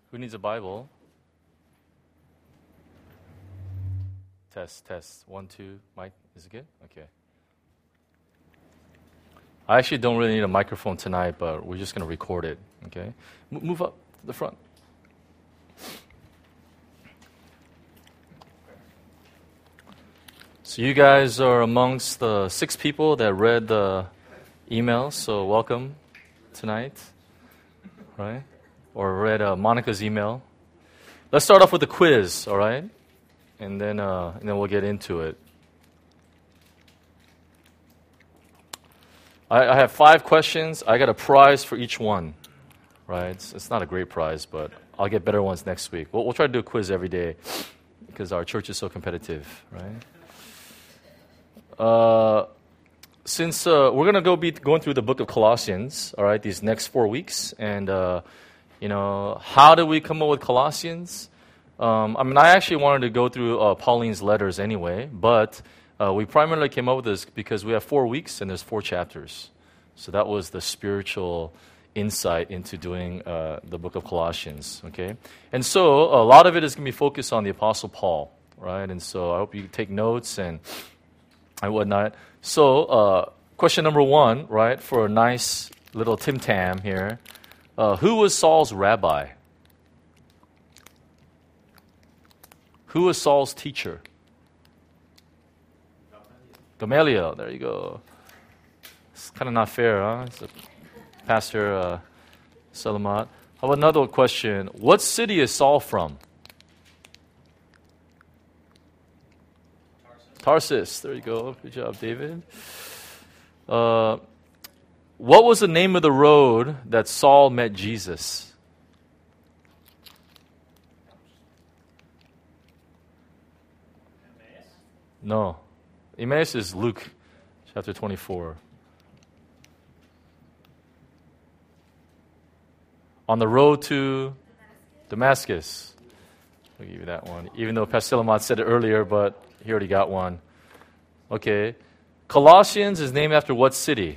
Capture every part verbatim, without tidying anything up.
Who needs a Bible? Test, test. One, two. Mike, is it good? Okay. I actually don't really need a microphone tonight, but we're just going to record it. Okay? M- move up to the front. So you guys are amongst the six people that read the email, so welcome tonight, right? Or read uh, Monica's email. Let's start off with the quiz, all right? And then, uh, and then we'll get into it. I, I have five questions. I got a prize for each one, right? It's, it's not a great prize, but I'll get better ones next week. We'll, we'll try to do a quiz every day because our church is so competitive, right? Uh, since uh, we're going to go be going through the book of Colossians, all right, these next four weeks, and, uh, you know, how did we come up with Colossians? Um, I mean, I actually wanted to go through uh, Pauline's letters anyway, but uh, we primarily came up with this because we have four weeks and there's four chapters. So that was the spiritual insight into doing uh, the book of Colossians, okay? And so a lot of it is going to be focused on the Apostle Paul, right? And so I hope you take notes and and whatnot. So, uh, question number one, right, for a nice little Tim Tam here. Uh, who was Saul's rabbi? Who was Saul's teacher? Gamaliel. There you go. It's kind of not fair, huh? It's a Pastor uh, Salamat. How about another question? What city is Saul from? Tarsus. There you go. Good job, David. Uh, what was the name of the road that Saul met Jesus? Emmaus? No. Emmaus is Luke chapter twenty-four. On the road to Damascus. I'll give you that one. Even though Pastor Salamat said it earlier, but he already got one. Okay. Colossians is named after what city?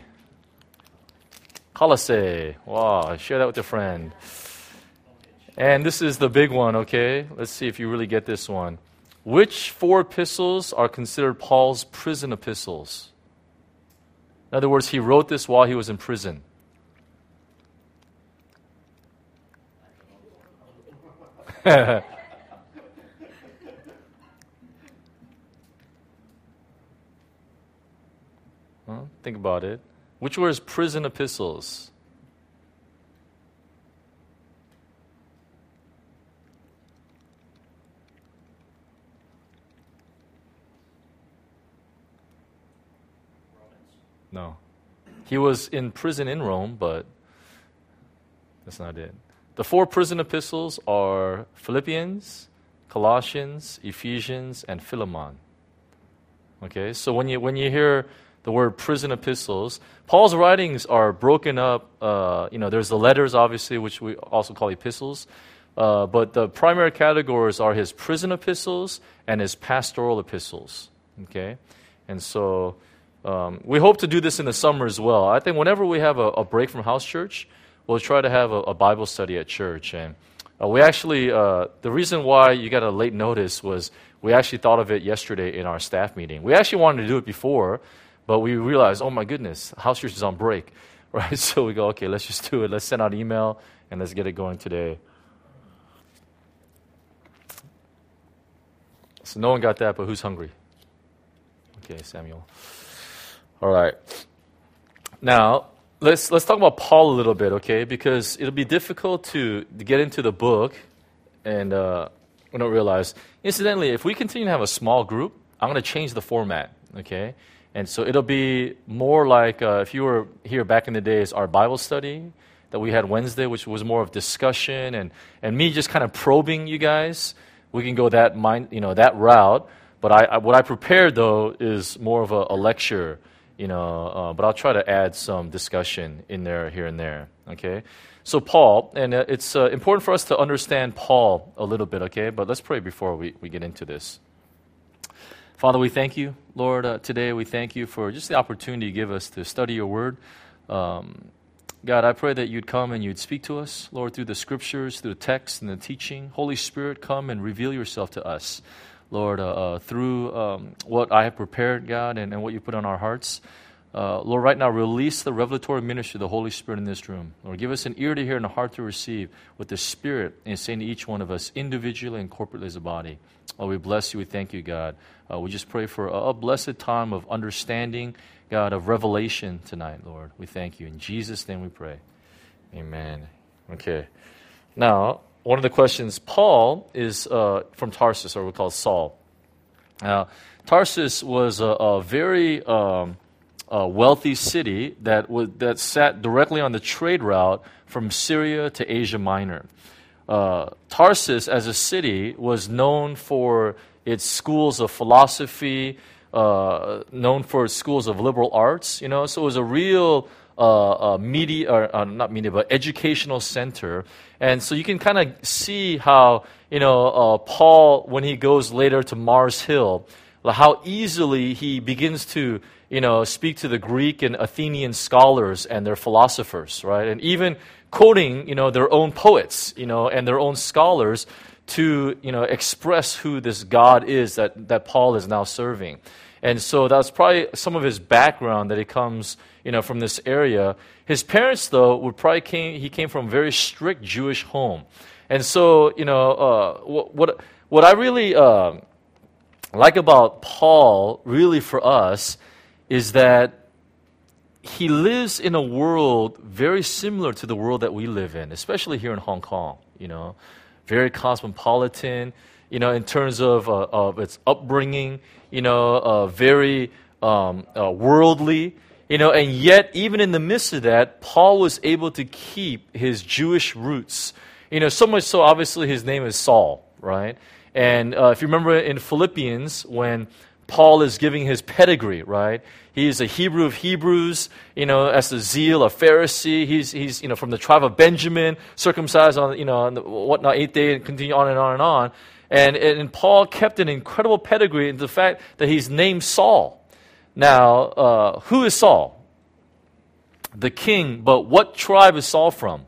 Colossae. Wow, share that with your friend. And this is the big one, okay? Let's see if you really get this one. Which four epistles are considered Paul's prison epistles? In other words, he wrote this while he was in prison. Huh? Think about it. Which were his prison epistles? No. He was in prison in Rome, but that's not it. The four prison epistles are Philippians, Colossians, Ephesians, and Philemon. Okay, so when you when you hear the word prison epistles, Paul's writings are broken up. Uh, you know, there's the letters, obviously, which we also call epistles. Uh, but the primary categories are his prison epistles and his pastoral epistles. Okay, and so um, we hope to do this in the summer as well. I think whenever we have a, a break from house church, we'll try to have a, a Bible study at church. And uh, we actually, uh, the reason why you got a late notice was we actually thought of it yesterday in our staff meeting. We actually wanted to do it before, but we realized, oh my goodness, house church is on break, right? So we go, okay, let's just do it. Let's send out an email and let's get it going today. So no one got that, but who's hungry? Okay, Samuel. All right. Now, let's let's talk about Paul a little bit, okay? Because it'll be difficult to, to get into the book, and uh, we don't realize. Incidentally, if we continue to have a small group, I'm going to change the format, okay? And so it'll be more like uh, if you were here back in the days, our Bible study that we had Wednesday, which was more of discussion and, and me just kind of probing you guys. We can go that mind, you know, that route. But I, I what I prepared though is more of a, a lecture, you know. Uh, but I'll try to add some discussion in there, here and there. Okay. So Paul, and uh, it's uh, important for us to understand Paul a little bit. Okay. But let's pray before we, we get into this. Father, we thank you, Lord, uh, today we thank you for just the opportunity you give us to study your word. Um, God, I pray that you'd come and you'd speak to us, Lord, through the scriptures, through the text and the teaching. Holy Spirit, come and reveal yourself to us, Lord, uh, uh, through um, what I have prepared, God, and, and what you put on our hearts. Uh, Lord, right now, release the revelatory ministry of the Holy Spirit in this room. Lord, give us an ear to hear and a heart to receive what the Spirit is saying to each one of us, individually and corporately as a body. Oh, we bless you. We thank you, God. Uh, we just pray for a, a blessed time of understanding, God, of revelation tonight, Lord. We thank you. In Jesus' name we pray. Amen. Okay. Now, one of the questions, Paul is uh, from Tarsus, or we call Saul. Now, Tarsus was a, a very... Um, A wealthy city that was, that sat directly on the trade route from Syria to Asia Minor. Uh, Tarsus, as a city, was known for its schools of philosophy, uh, known for its schools of liberal arts. You know, so it was a real uh, uh, media, or uh, not media, but educational center. And so you can kind of see how, you know, uh, Paul, when he goes later to Mars Hill, how easily he begins to, you know, speak to the Greek and Athenian scholars and their philosophers, right? And even quoting, you know, their own poets, you know, and their own scholars to, you know, express who this God is that, that Paul is now serving. And so that's probably some of his background, that he comes, you know, from this area. His parents, though, would probably came, he came from a very strict Jewish home. And so, you know, uh, what, what, what I really uh, like about Paul, really for us, is that he lives in a world very similar to the world that we live in, especially here in Hong Kong, you know, very cosmopolitan, you know, in terms of, uh, of its upbringing, you know, uh, very um, uh, worldly, you know, and yet even in the midst of that, Paul was able to keep his Jewish roots, you know, so much so obviously his name is Saul, right? And uh, if you remember in Philippians, when Paul is giving his pedigree, right? He is a Hebrew of Hebrews, you know, as a zeal, a Pharisee. He's, he's, you know, from the tribe of Benjamin, circumcised on, you know, on the whatnot, eighth day, and continue on and on and on. And, and Paul kept an incredible pedigree in the fact that he's named Saul. Now, uh, who is Saul? The king, but what tribe is Saul from?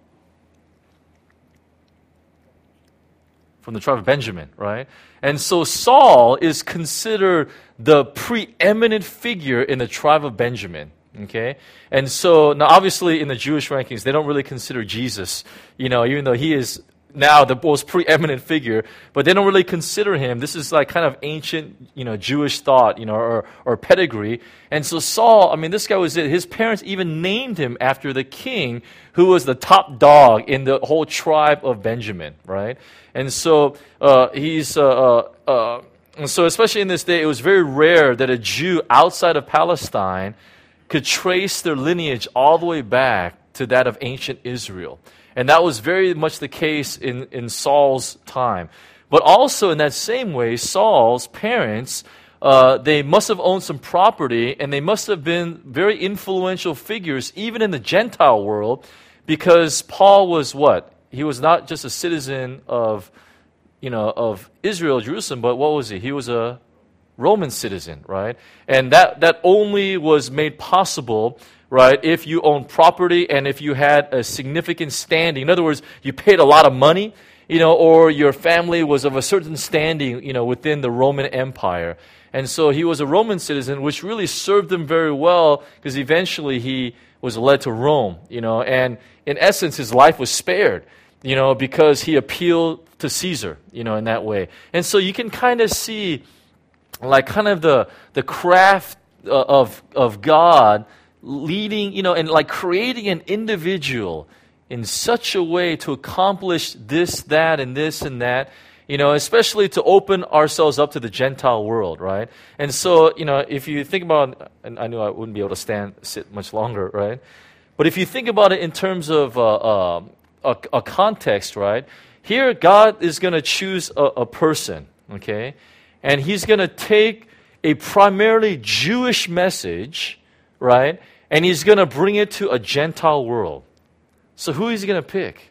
From the tribe of Benjamin, right? And so Saul is considered the preeminent figure in the tribe of Benjamin, okay? And so, now obviously in the Jewish rankings, they don't really consider Jesus, you know, even though he is now the most preeminent figure, but they don't really consider him. This is like kind of ancient, you know, Jewish thought, you know, or, or pedigree. And so Saul, I mean, this guy was it. His parents even named him after the king who was the top dog in the whole tribe of Benjamin, right? And so uh, he's, uh, uh, uh, and so especially in this day, it was very rare that a Jew outside of Palestine could trace their lineage all the way back to that of ancient Israel. And that was very much the case in, in Saul's time. But also in that same way, Saul's parents, uh, they must have owned some property, and they must have been very influential figures, even in the Gentile world, because Paul was what? He was not just a citizen of, you know, of Israel, Jerusalem, but what was he? He was a Roman citizen, right? And that, that only was made possible, right, if you owned property and if you had a significant standing. In other words, you paid a lot of money, you know, or your family was of a certain standing, you know, within the Roman Empire. And so he was a Roman citizen, which really served him very well, because eventually he was led to Rome, you know, and in essence, his life was spared, you know, because he appealed to Caesar, you know, in that way. And so you can kind of see, like, kind of the the craft uh, of of God leading, you know, and like creating an individual in such a way to accomplish this, that, and this and that, you know, especially to open ourselves up to the Gentile world, right? And so, you know, if you think about, and I knew I wouldn't be able to stand, sit much longer, right? But if you think about it in terms of uh, uh, a, a context, right? Here, God is going to choose a, a person, okay? And he's going to take a primarily Jewish message, right? And he's going to bring it to a Gentile world. So who is he going to pick?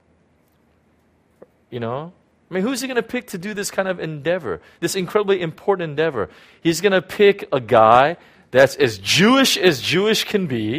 You know? I mean, who's he going to pick to do this kind of endeavor, this incredibly important endeavor? He's going to pick a guy that's as Jewish as Jewish can be,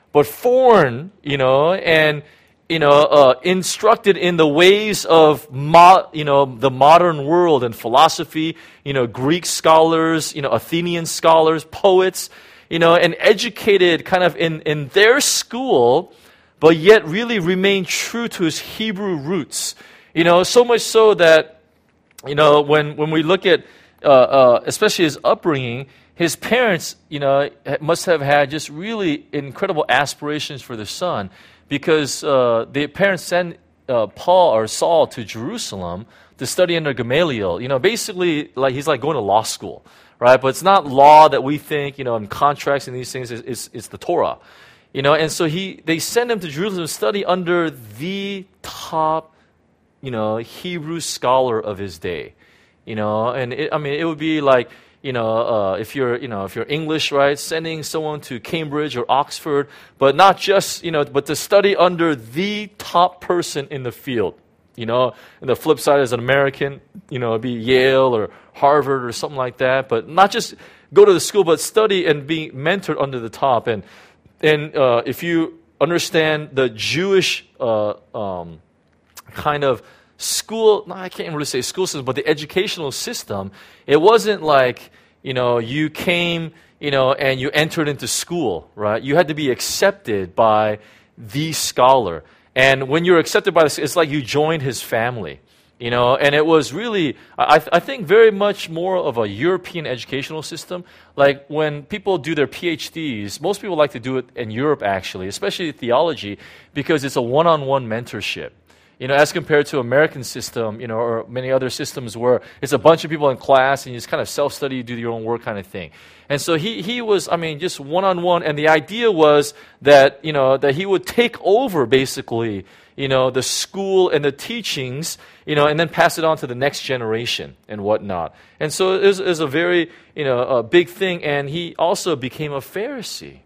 but foreign, you know, and you know, uh, instructed in the ways of, mo- you know, the modern world and philosophy, you know, Greek scholars, you know, Athenian scholars, poets, you know, and educated kind of in, in their school, but yet really remained true to his Hebrew roots. You know, so much so that, you know, when, when we look at, uh, uh, especially his upbringing, his parents, you know, must have had just really incredible aspirations for their son. Because uh, the parents sent uh, Paul or Saul to Jerusalem to study under Gamaliel. You know, basically, like he's like going to law school, right? But it's not law that we think, you know, in contracts and these things. It's, it's, it's the Torah, you know. And so he, they send him to Jerusalem to study under the top, you know, Hebrew scholar of his day, you know. And it, I mean, it would be like, you know, uh, if you're, you know, if you're English, right, sending someone to Cambridge or Oxford, but not just, you know, but to study under the top person in the field, you know. And the flip side is an American, you know, it'd be Yale or Harvard or something like that, but not just go to the school, but study and be mentored under the top. And and uh, if you understand the Jewish uh, um, kind of school, no, I can't really say school system, but the educational system, it wasn't like, you know, you came, you know, and you entered into school, right? You had to be accepted by the scholar. And when you're accepted by this, it's like you joined his family, you know, and it was really, I, I think, very much more of a European educational system. Like when people do their PhDs, most people like to do it in Europe, actually, especially theology, because it's a one-on-one mentorship. You know, as compared to American system, you know, or many other systems where it's a bunch of people in class and you just kind of self-study, you do your own work kind of thing. And so he he was, I mean, just one-on-one. And the idea was that, you know, that he would take over basically, you know, the school and the teachings, you know, and then pass it on to the next generation and whatnot. And so it was, it was a very, you know, a big thing. And he also became a Pharisee.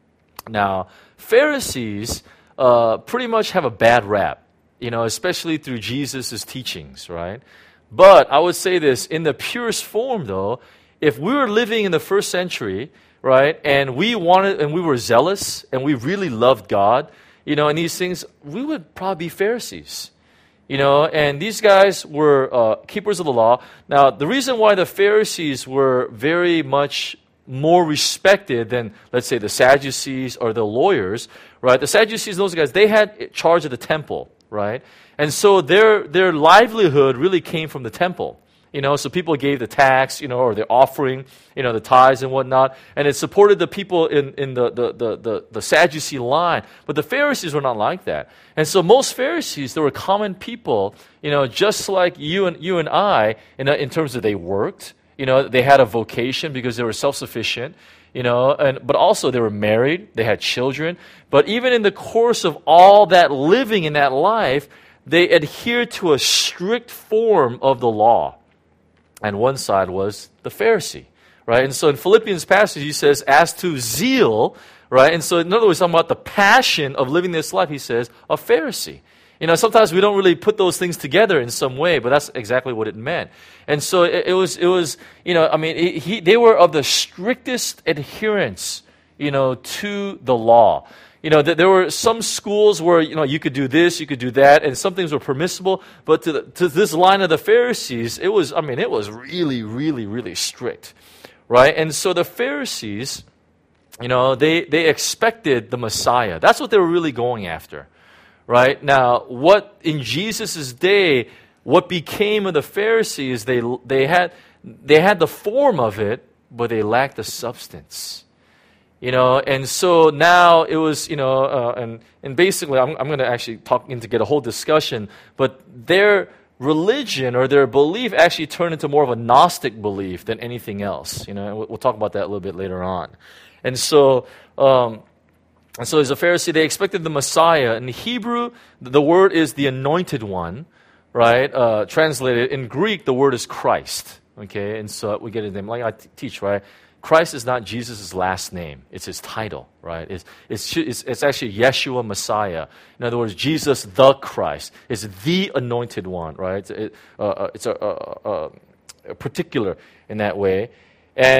Now, Pharisees uh, pretty much have a bad rap. You know, especially through Jesus' teachings, right? But I would say this, in the purest form, though, if we were living in the first century, right, and we wanted, and we were zealous, and we really loved God, you know, and these things, we would probably be Pharisees. You know, and these guys were uh, keepers of the law. Now, the reason why the Pharisees were very much more respected than, let's say, the Sadducees or the lawyers, right? The Sadducees, those guys, they had charge of the temple. Right? And so their their livelihood really came from the temple. You know, so people gave the tax, you know, or the offering, you know, the tithes and whatnot, and it supported the people in, in the, the, the, the, the Sadducee line. But the Pharisees were not like that. And so most Pharisees, they were common people, you know, just like you and you and I, in, in terms of they worked, you know, they had a vocation because they were self-sufficient. You know, and but also they were married, they had children. But even in the course of all that living in that life, they adhered to a strict form of the law. And one side was the Pharisee, right? And so in Philippians passage, he says, as to zeal, right? And so in other words, talking about the passion of living this life, he says, a Pharisee. You know, sometimes we don't really put those things together in some way, but that's exactly what it meant. And so it, it was, it was, you know, I mean, it, he, they were of the strictest adherence, you know, to the law. You know, th- there were some schools where, you know, you could do this, you could do that, and some things were permissible, but to, the, to this line of the Pharisees, it was, I mean, it was really, really, really strict, right? And so the Pharisees, you know, they, they expected the Messiah. That's what they were really going after. Right? Now, what in Jesus' day, what became of the Pharisees, they they had they had the form of it, but they lacked the substance. You know, and so now it was, you know, uh, and and basically, I'm I'm going to actually talk into get a whole discussion, but their religion or their belief actually turned into more of a Gnostic belief than anything else. You know, and we'll, we'll talk about that a little bit later on. And so. Um, And so as a Pharisee, they expected the Messiah. In Hebrew, the word is the anointed one, right? Uh, translated. In Greek, the word is Christ. Okay, and so we get a name. Like I t- teach, right? Christ is not Jesus' last name. It's his title, right? It's, it's, it's, it's actually Yeshua Messiah. In other words, Jesus the Christ is the anointed one, right? It, uh, it's a, a, a, a particular in that way. And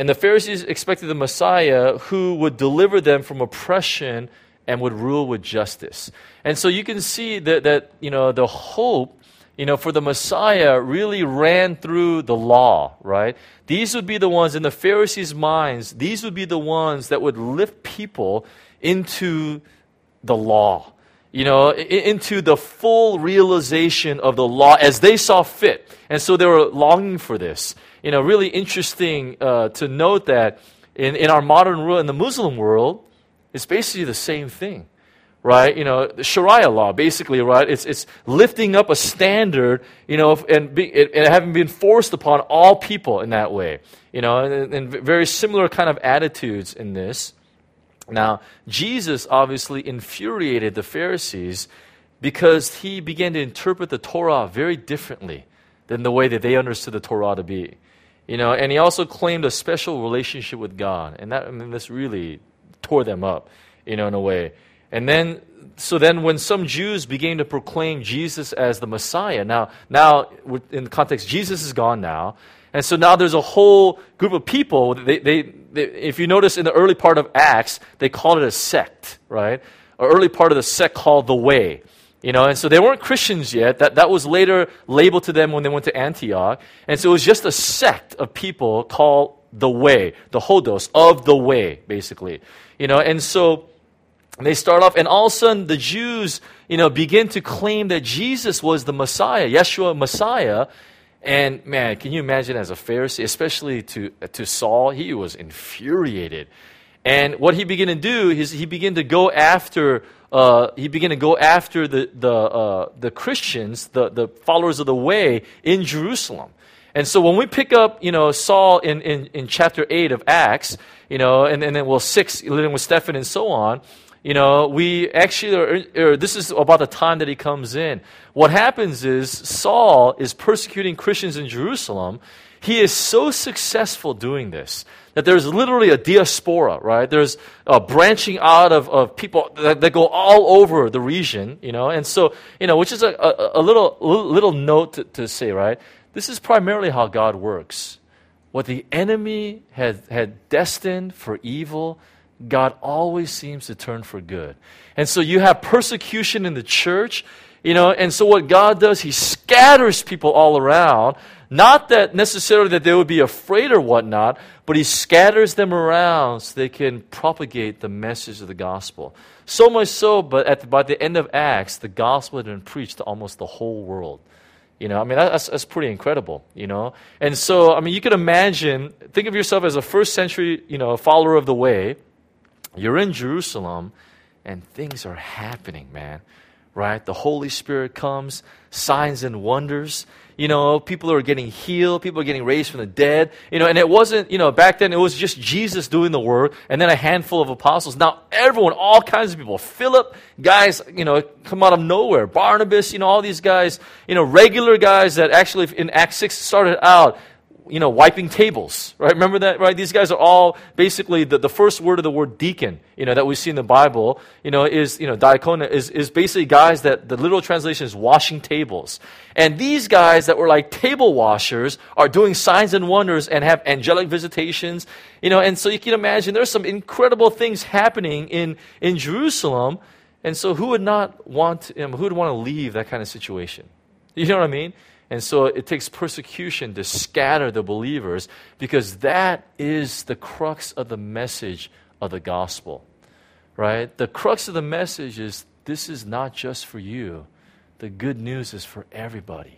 And the Pharisees expected the Messiah who would deliver them from oppression and would rule with justice. And so you can see that, that you know, the hope, you know, for the Messiah really ran through the law, right? These would be the ones in the Pharisees' minds, these would be the ones that would lift people into the law, you know, into the full realization of the law as they saw fit. And so they were longing for this. You know, really interesting uh, to note that in, in our modern world, in the Muslim world, it's basically the same thing, right? You know, the Sharia law, basically, right? It's it's lifting up a standard, you know, and, be, it, and having been forced upon all people in that way, you know, and, and very similar kind of attitudes in this. Now, Jesus obviously infuriated the Pharisees because he began to interpret the Torah very differently than the way that they understood the Torah to be. You know, and he also claimed a special relationship with God. And that, I mean, this really tore them up, you know, in a way. And then, so then when some Jews began to proclaim Jesus as the Messiah, now, now in the context, Jesus is gone now. And so now there's a whole group of people, they, they, they, if you notice in the early part of Acts, they called it a sect, right? An early part of the sect called the Way. You know, and so they weren't Christians yet. That, that was later labeled to them when they went to Antioch. And so it was just a sect of people called the Way, the Hodos, of the Way, basically. You know, and so they start off, and all of a sudden the Jews, you know, begin to claim that Jesus was the Messiah, Yeshua Messiah. And man, can you imagine as a Pharisee, especially to, to Saul, he was infuriated. And what he began to do is he began to go after Uh, he began to go after the the uh, the Christians, the, the followers of the Way in Jerusalem. And so when we pick up, you know, Saul in, in, in chapter eight of Acts, you know, and, and then well six, living with Stephen and so on, you know, we actually are, or this is about the time that he comes in. What happens is Saul is persecuting Christians in Jerusalem. He is so successful doing this that there's literally a diaspora, right? There's a branching out of, of people that, that go all over the region, you know? And so, you know, which is a, a, a little little note to, to say, right? This is primarily how God works. What the enemy had, had destined for evil, God always seems to turn for good. And so you have persecution in the church, you know, and so what God does, he scatters people all around. Not that necessarily that they would be afraid or whatnot, but he scatters them around so they can propagate the message of the gospel. So much so, but at the, by the end of Acts, the gospel had been preached to almost the whole world. You know, I mean, that's, that's pretty incredible, you know. And so, I mean, you can imagine, think of yourself as a first century, you know, follower of the Way. You're in Jerusalem, and things are happening, man. Right? The Holy Spirit comes, signs and wonders. You know, people are getting healed. People are getting raised from the dead. You know, and it wasn't, you know, back then it was just Jesus doing the work and then a handful of apostles. Now everyone, all kinds of people. Philip, guys, you know, come out of nowhere. Barnabas, you know, all these guys, you know, regular guys that actually in Acts six started out, you know, wiping tables, right? Remember that, right? These guys are all basically the, the first word of the word deacon, you know, that we see in the Bible, you know, is, you know, diakona is, is basically guys that the literal translation is washing tables. And these guys that were like table washers are doing signs and wonders and have angelic visitations, you know, and so you can imagine there's some incredible things happening in, in Jerusalem. And so who would not want, you know, who would want to leave that kind of situation? You know what I mean? And so it takes persecution to scatter the believers because that is the crux of the message of the gospel, right? The crux of the message is this is not just for you. The good news is for everybody,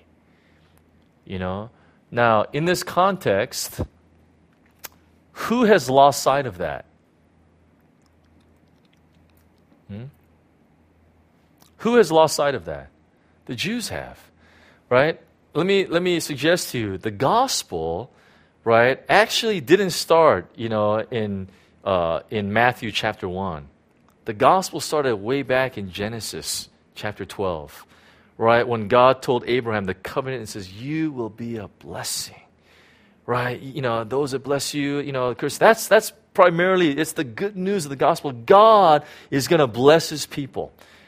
you know? Now, in this context, who has lost sight of that? Hmm? Who has lost sight of that? The Jews have, right? Let me let me suggest to you, the gospel, right, actually didn't start, you know, in uh, in Matthew chapter one. The gospel started way back in Genesis chapter twelve, right, when God told Abraham the covenant and says, "You will be a blessing," right? You know, those that bless you, you know, of course, that's that's primarily it's the good news of the gospel. God is going to bless His people.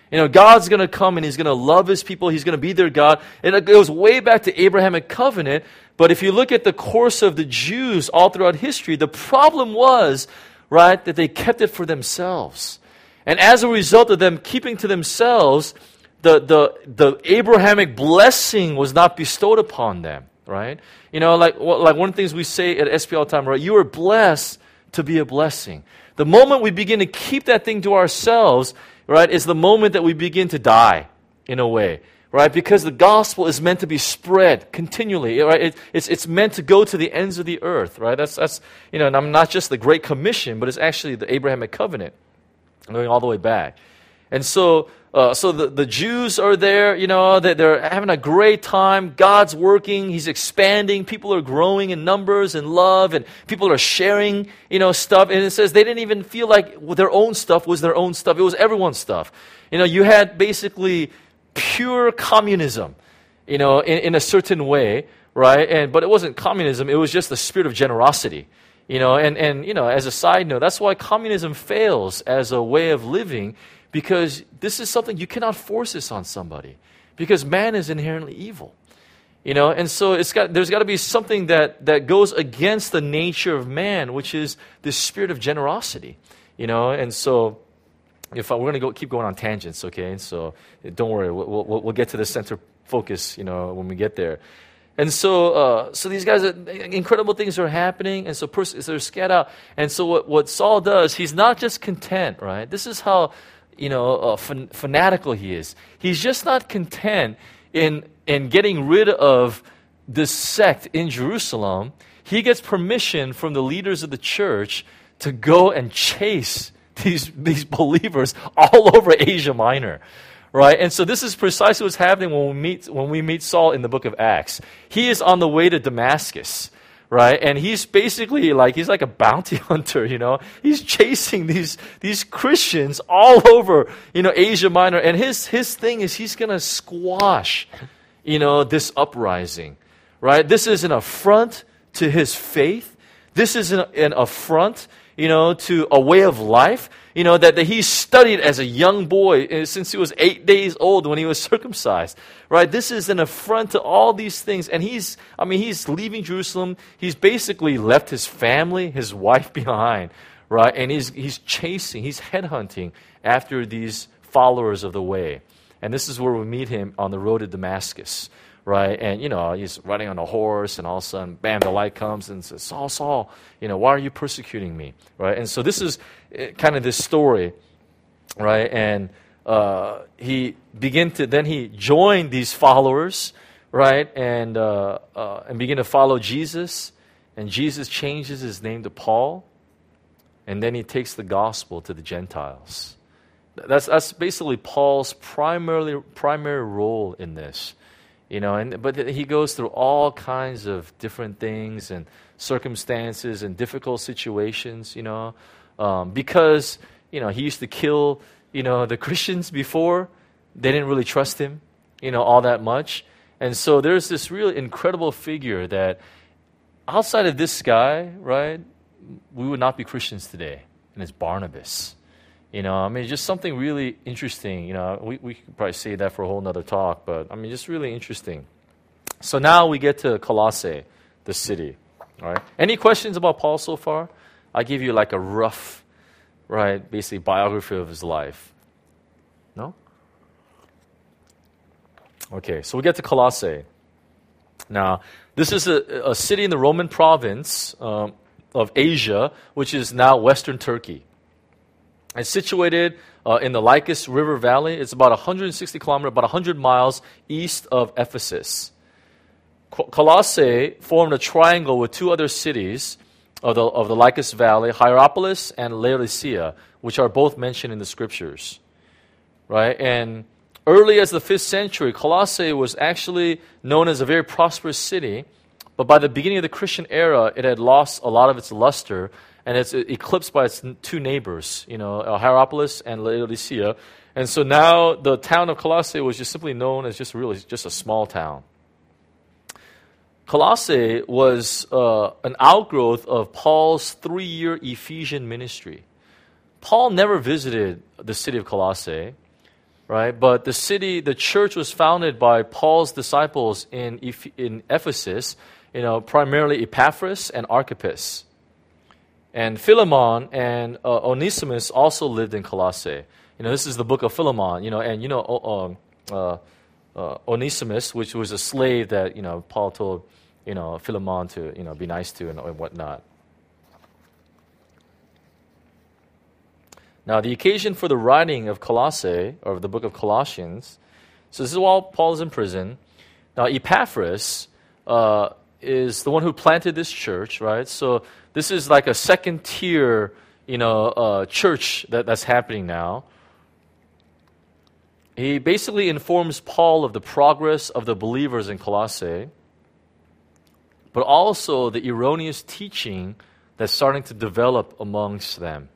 You know, God's going to come and He's going to love His people. He's going to be their God. And it goes way back to Abrahamic covenant. But if you look at the course of the Jews all throughout history, the problem was, right, that they kept it for themselves. And as a result of them keeping to themselves, the, the, the Abrahamic blessing was not bestowed upon them, right? You know, like, like one of the things we say at S P all the time, right? You are blessed to be a blessing. The moment we begin to keep that thing to ourselves, right, is the moment that we begin to die, in a way, right? Because the gospel is meant to be spread continually, right? It, it's, it's meant to go to the ends of the earth, right? That's, that's, you know, and I'm not just the Great Commission, but it's actually the Abrahamic covenant, going all the way back. And so, uh, so the, the Jews are there, you know, they're, they're having a great time. God's working. He's expanding. People are growing in numbers and love, and people are sharing, you know, stuff. And it says they didn't even feel like their own stuff was their own stuff. It was everyone's stuff. You know, you had basically pure communism, you know, in, in a certain way, right? And but it wasn't communism. It was just the spirit of generosity. You know, and, and, you know, as a side note, that's why communism fails as a way of living, because this is something you cannot force this on somebody, because man is inherently evil. You know, and so it's got, there's got to be something that, that goes against the nature of man, which is the spirit of generosity. You know, and so if I, we're going to go keep going on tangents, okay? And so don't worry, we'll, we'll, we'll get to the center focus, you know, when we get there. And so, uh, so these guys, are, incredible things are happening, and so, pers- so they're scattered out. And so, what, what Saul does, he's not just content, right? This is how, you know, uh, fan- fanatical he is. He's just not content in in getting rid of this sect in Jerusalem. He gets permission from the leaders of the church to go and chase these these believers all over Asia Minor. Right? And so this is precisely what's happening when we meet when we meet Saul in the book of Acts. He is on the way to Damascus, right? And he's basically like he's like a bounty hunter, you know. He's chasing these these Christians all over, you know, Asia Minor. And his his thing is he's going to squash, you know, this uprising. Right? This is an affront to his faith. This is an, an affront, you know, to a way of life. You know, that, that he studied as a young boy since he was eight days old when he was circumcised, right? This is an affront to all these things. And he's, I mean, he's leaving Jerusalem. He's basically left his family, his wife behind, right? And he's, he's chasing, he's headhunting after these followers of the way. And this is where we meet him on the road to Damascus, right? And, you know, he's riding on a horse, and all of a sudden, bam, the light comes and says, Saul, Saul, you know, why are you persecuting me, right? And so this is kind of this story, right? And uh, he began to, then he joined these followers, right? And, uh, uh, and begin to follow Jesus. And Jesus changes his name to Paul. And then he takes the gospel to the Gentiles. That's, that's basically Paul's primarily, primary role in this. You know, and but he goes through all kinds of different things and circumstances and difficult situations, you know, um, because, you know, he used to kill, you know, the Christians before. They didn't really trust him, you know, all that much. And so there's this really incredible figure that outside of this guy, right, we would not be Christians today, and it's Barnabas. You know, I mean, just something really interesting. You know, we, we could probably say that for a whole nother talk, but I mean, just really interesting. So now we get to Colossae, the city. All right. Any questions about Paul so far? I give you like a rough, right, basically biography of his life. No? Okay, so we get to Colossae. Now, this is a, a city in the Roman province um, of Asia, which is now Western Turkey. It's situated uh, in the Lycus River Valley. It's about one hundred sixty kilometers, about one hundred miles east of Ephesus. Colossae formed a triangle with two other cities of the, of the Lycus Valley, Hierapolis and Laodicea, which are both mentioned in the scriptures. Right? And early as the fifth century, Colossae was actually known as a very prosperous city, but by the beginning of the Christian era, it had lost a lot of its luster, and it's eclipsed by its two neighbors, you know, Hierapolis and Laodicea. And so now the town of Colossae was just simply known as just really just a small town. Colossae was uh, an outgrowth of Paul's three-year Ephesian ministry. Paul never visited the city of Colossae, right? But the city, the church was founded by Paul's disciples in, in Ephesus, you know, primarily Epaphras and Archippus. And Philemon and uh, Onesimus also lived in Colossae. You know, this is the book of Philemon, you know, and, you know, uh, uh, uh, Onesimus, which was a slave that, you know, Paul told, you know, Philemon to, you know, be nice to and, and whatnot. Now, the occasion for the writing of Colossae, or the book of Colossians, so this is while Paul is in prison. Now, Epaphras uh, is the one who planted this church, right? So this is like a second tier, you know, uh, church that, that's happening now. He basically informs Paul of the progress of the believers in Colossae, but also the erroneous teaching that's starting to develop amongst them.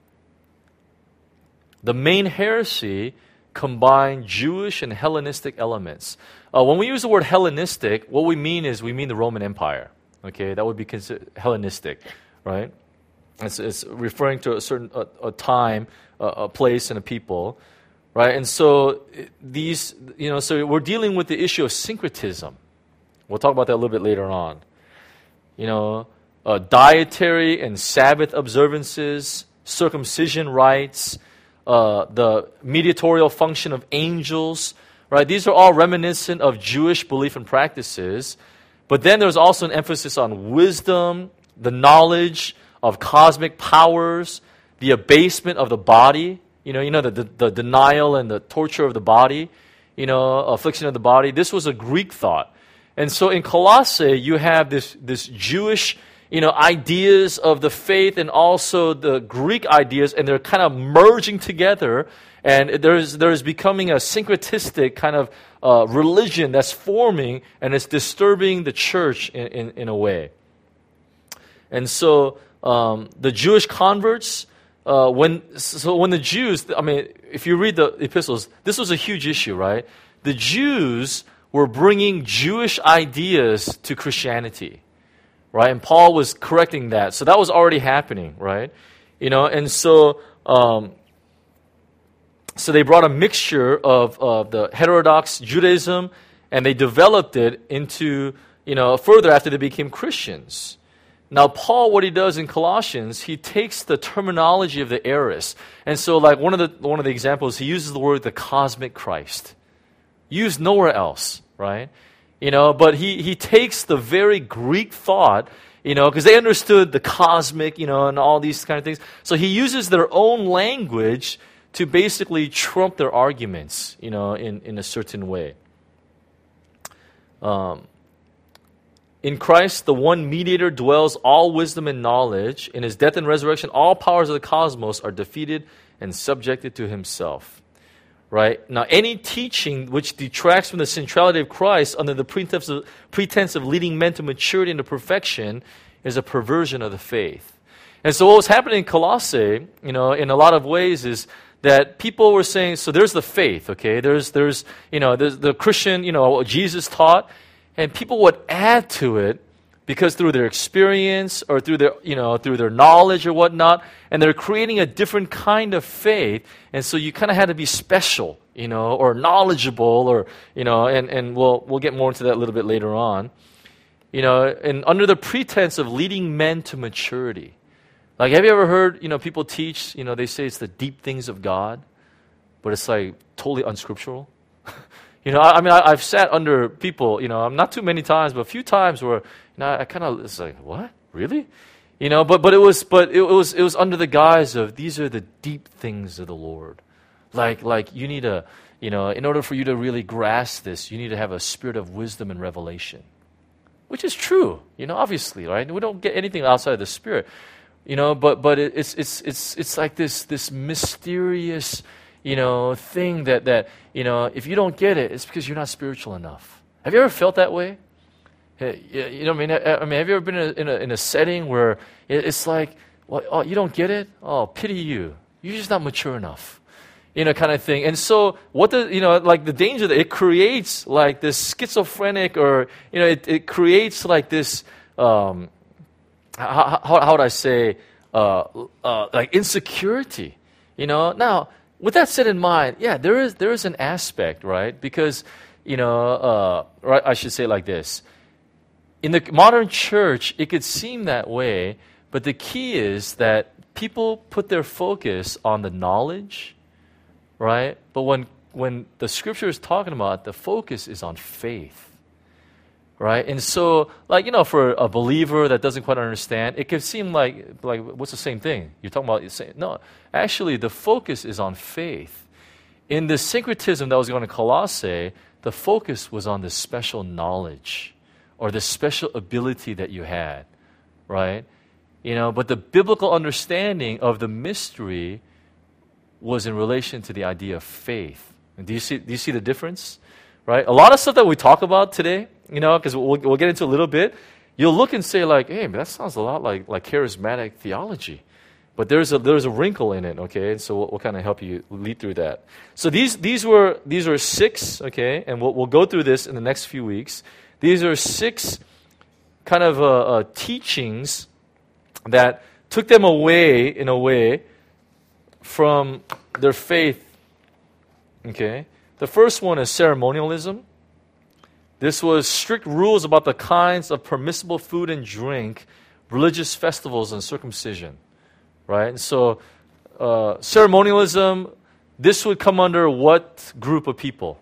The main heresy combined Jewish and Hellenistic elements. Uh, when we use the word Hellenistic, what we mean is we mean the Roman Empire. Okay, that would be considered Hellenistic, right? It's, it's referring to a certain a, a time, a, a place, and a people, right? And so these, you know, so we're dealing with the issue of syncretism. We'll talk about that a little bit later on. You know, uh, dietary and Sabbath observances, circumcision rites. Uh, the mediatorial function of angels, right? These are all reminiscent of Jewish belief and practices. But then there's also an emphasis on wisdom, the knowledge of cosmic powers, the abasement of the body, you know, you know the, the, the denial and the torture of the body, you know, affliction of the body. This was a Greek thought. And so in Colossae, you have this, this Jewish, you know, ideas of the faith and also the Greek ideas, and they're kind of merging together, and there's there's becoming a syncretistic kind of uh, religion that's forming, and it's disturbing the church in, in, in a way. And so um, the Jewish converts, uh, when so when the Jews, I mean, if you read the epistles, this was a huge issue, right? The Jews were bringing Jewish ideas to Christianity. Right, and Paul was correcting that. So that was already happening, right? You know, and so um, so they brought a mixture of uh, the heterodox Judaism, and they developed it into, you know, further after they became Christians. Now, Paul, what he does in Colossians, he takes the terminology of the aorist, and so like one of the one of the examples, he uses the word the cosmic Christ, used nowhere else, right? You know, but he, he takes the very Greek thought, you know, because they understood the cosmic, you know, and all these kind of things. So he uses their own language to basically trump their arguments, you know, in, in a certain way. Um, in Christ, the one mediator dwells all wisdom and knowledge. In his death and resurrection, all powers of the cosmos are defeated and subjected to himself. Right? Now, any teaching which detracts from the centrality of Christ under the pretense of, pretense of leading men to maturity and to perfection is a perversion of the faith. And so what was happening in Colossae, you know, in a lot of ways is that people were saying, so there's the faith, okay? There's, there's you know, there's the Christian, you know, what Jesus taught, and people would add to it because through their experience or through their, you know, through their knowledge or whatnot, and they're creating a different kind of faith, and so you kind of had to be special, you know, or knowledgeable, or, you know, and, and we'll we'll get more into that a little bit later on, you know, and under the pretense of leading men to maturity. Like, have you ever heard, you know, people teach, you know, they say it's the deep things of God, but it's like totally unscriptural. You know, I, I mean, I, I've sat under people, you know, not too many times, but a few times where, you know, I kind of, it's like, what? Really? You know, but but it was but it was it was under the guise of these are the deep things of the Lord. Like like you need a, you know, in order for you to really grasp this, you need to have a spirit of wisdom and revelation. Which is true, you know, obviously, right? We don't get anything outside of the Spirit. You know, but but it, it's it's it's it's like this this mysterious, you know, thing that that, you know, if you don't get it, it's because you're not spiritual enough. Have you ever felt that way? You know, I mean, I mean, have you ever been in a, in a, in a setting where it's like, well, oh, you don't get it? Oh, pity you. You're just not mature enough, you know, kind of thing. And so, what the, you know, like the danger that it creates, like this schizophrenic, or you know, it, it creates like this. Um, how, how how would I say, uh, uh, like insecurity? You know, now with that said in mind, yeah, there is there is an aspect, right? Because, you know, uh, right, I should say it like this. In the modern church, it could seem that way, but the key is that people put their focus on the knowledge, right? But when when the scripture is talking about, the focus is on faith. Right? And so, like, you know, for a believer that doesn't quite understand, it could seem like, like what's the same thing? You're talking about, saying, no, actually, the focus is on faith. In the syncretism that was going to Colossae, the focus was on the special knowledge or the special ability that you had, right? You know, but the biblical understanding of the mystery was in relation to the idea of faith. And do you see, do you see the difference? Right? A lot of stuff that we talk about today, you know, because we'll, we'll get into a little bit, you'll look and say like, hey, that sounds a lot like, like charismatic theology. But there's a, there's a wrinkle in it, okay? So we'll, we'll kind of help you lead through that. So these, these, were, these were six, okay? And we'll, we'll go through this in the next few weeks. These are six kind of uh, uh, teachings that took them away, in a way, from their faith, okay? The first one is ceremonialism. This was strict rules about the kinds of permissible food and drink, religious festivals, and circumcision. Right? And so, uh, ceremonialism, this would come under what group of people?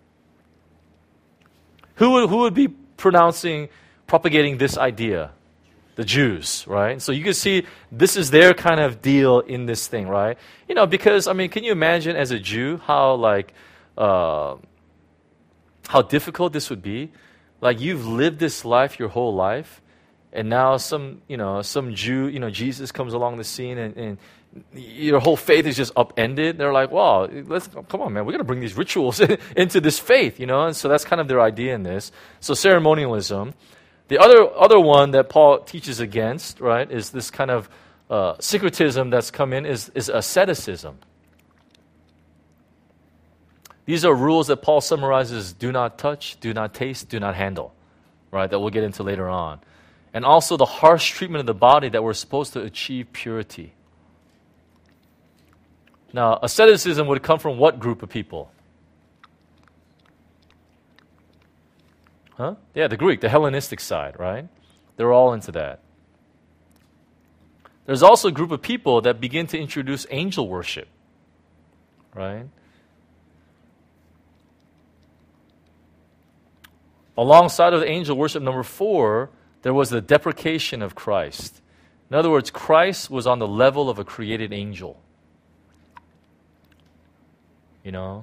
Who would, who would be pronouncing, propagating this idea? The Jews, right? So you can see this is their kind of deal in this thing, right? You know, because, I mean, can you imagine as a Jew how, like, Uh, how difficult this would be? Like, you've lived this life your whole life, and now some, you know, some Jew, you know, Jesus comes along the scene, and, and your whole faith is just upended. They're like, wow, let's come on, man, we're gonna bring these rituals into this faith, you know. And so that's kind of their idea in this. So ceremonialism. The other other one that Paul teaches against, right, is this kind of uh, syncretism that's come in is is asceticism. These are rules that Paul summarizes: do not touch, do not taste, do not handle, right? That we'll get into later on. And also the harsh treatment of the body that we're supposed to achieve purity. Now, asceticism would come from what group of people? Huh? Yeah, the Greek, the Hellenistic side, right? They're all into that. There's also a group of people that begin to introduce angel worship, right? Alongside of the angel worship, number four, there was the deprecation of Christ. In other words, Christ was on the level of a created angel. You know?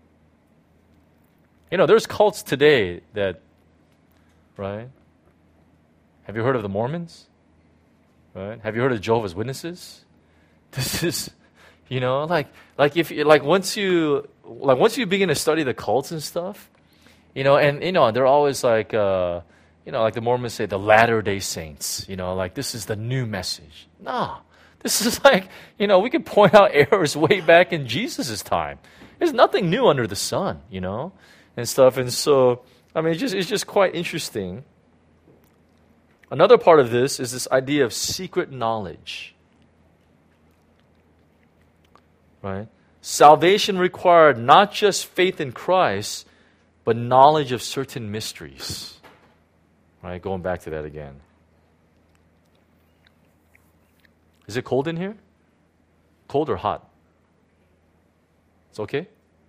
You know, there's cults today that, right? Have you heard of the Mormons? Right? Have you heard of Jehovah's Witnesses? This is, you know, like, like if, like once you, like once you begin to study the cults and stuff, you know, and, you know, they're always like, uh, you know, like the Mormons say, the Latter-day Saints, you know, like this is the new message. No, this is like, you know, we could point out errors way back in Jesus' time. There's nothing new under the sun, you know, and stuff. And so, I mean, it's just, it's just quite interesting. Another part of this is this idea of secret knowledge, right? Salvation required not just faith in Christ, but knowledge of certain mysteries. Right, going back to that again. Is it cold in here? Cold or hot? It's okay?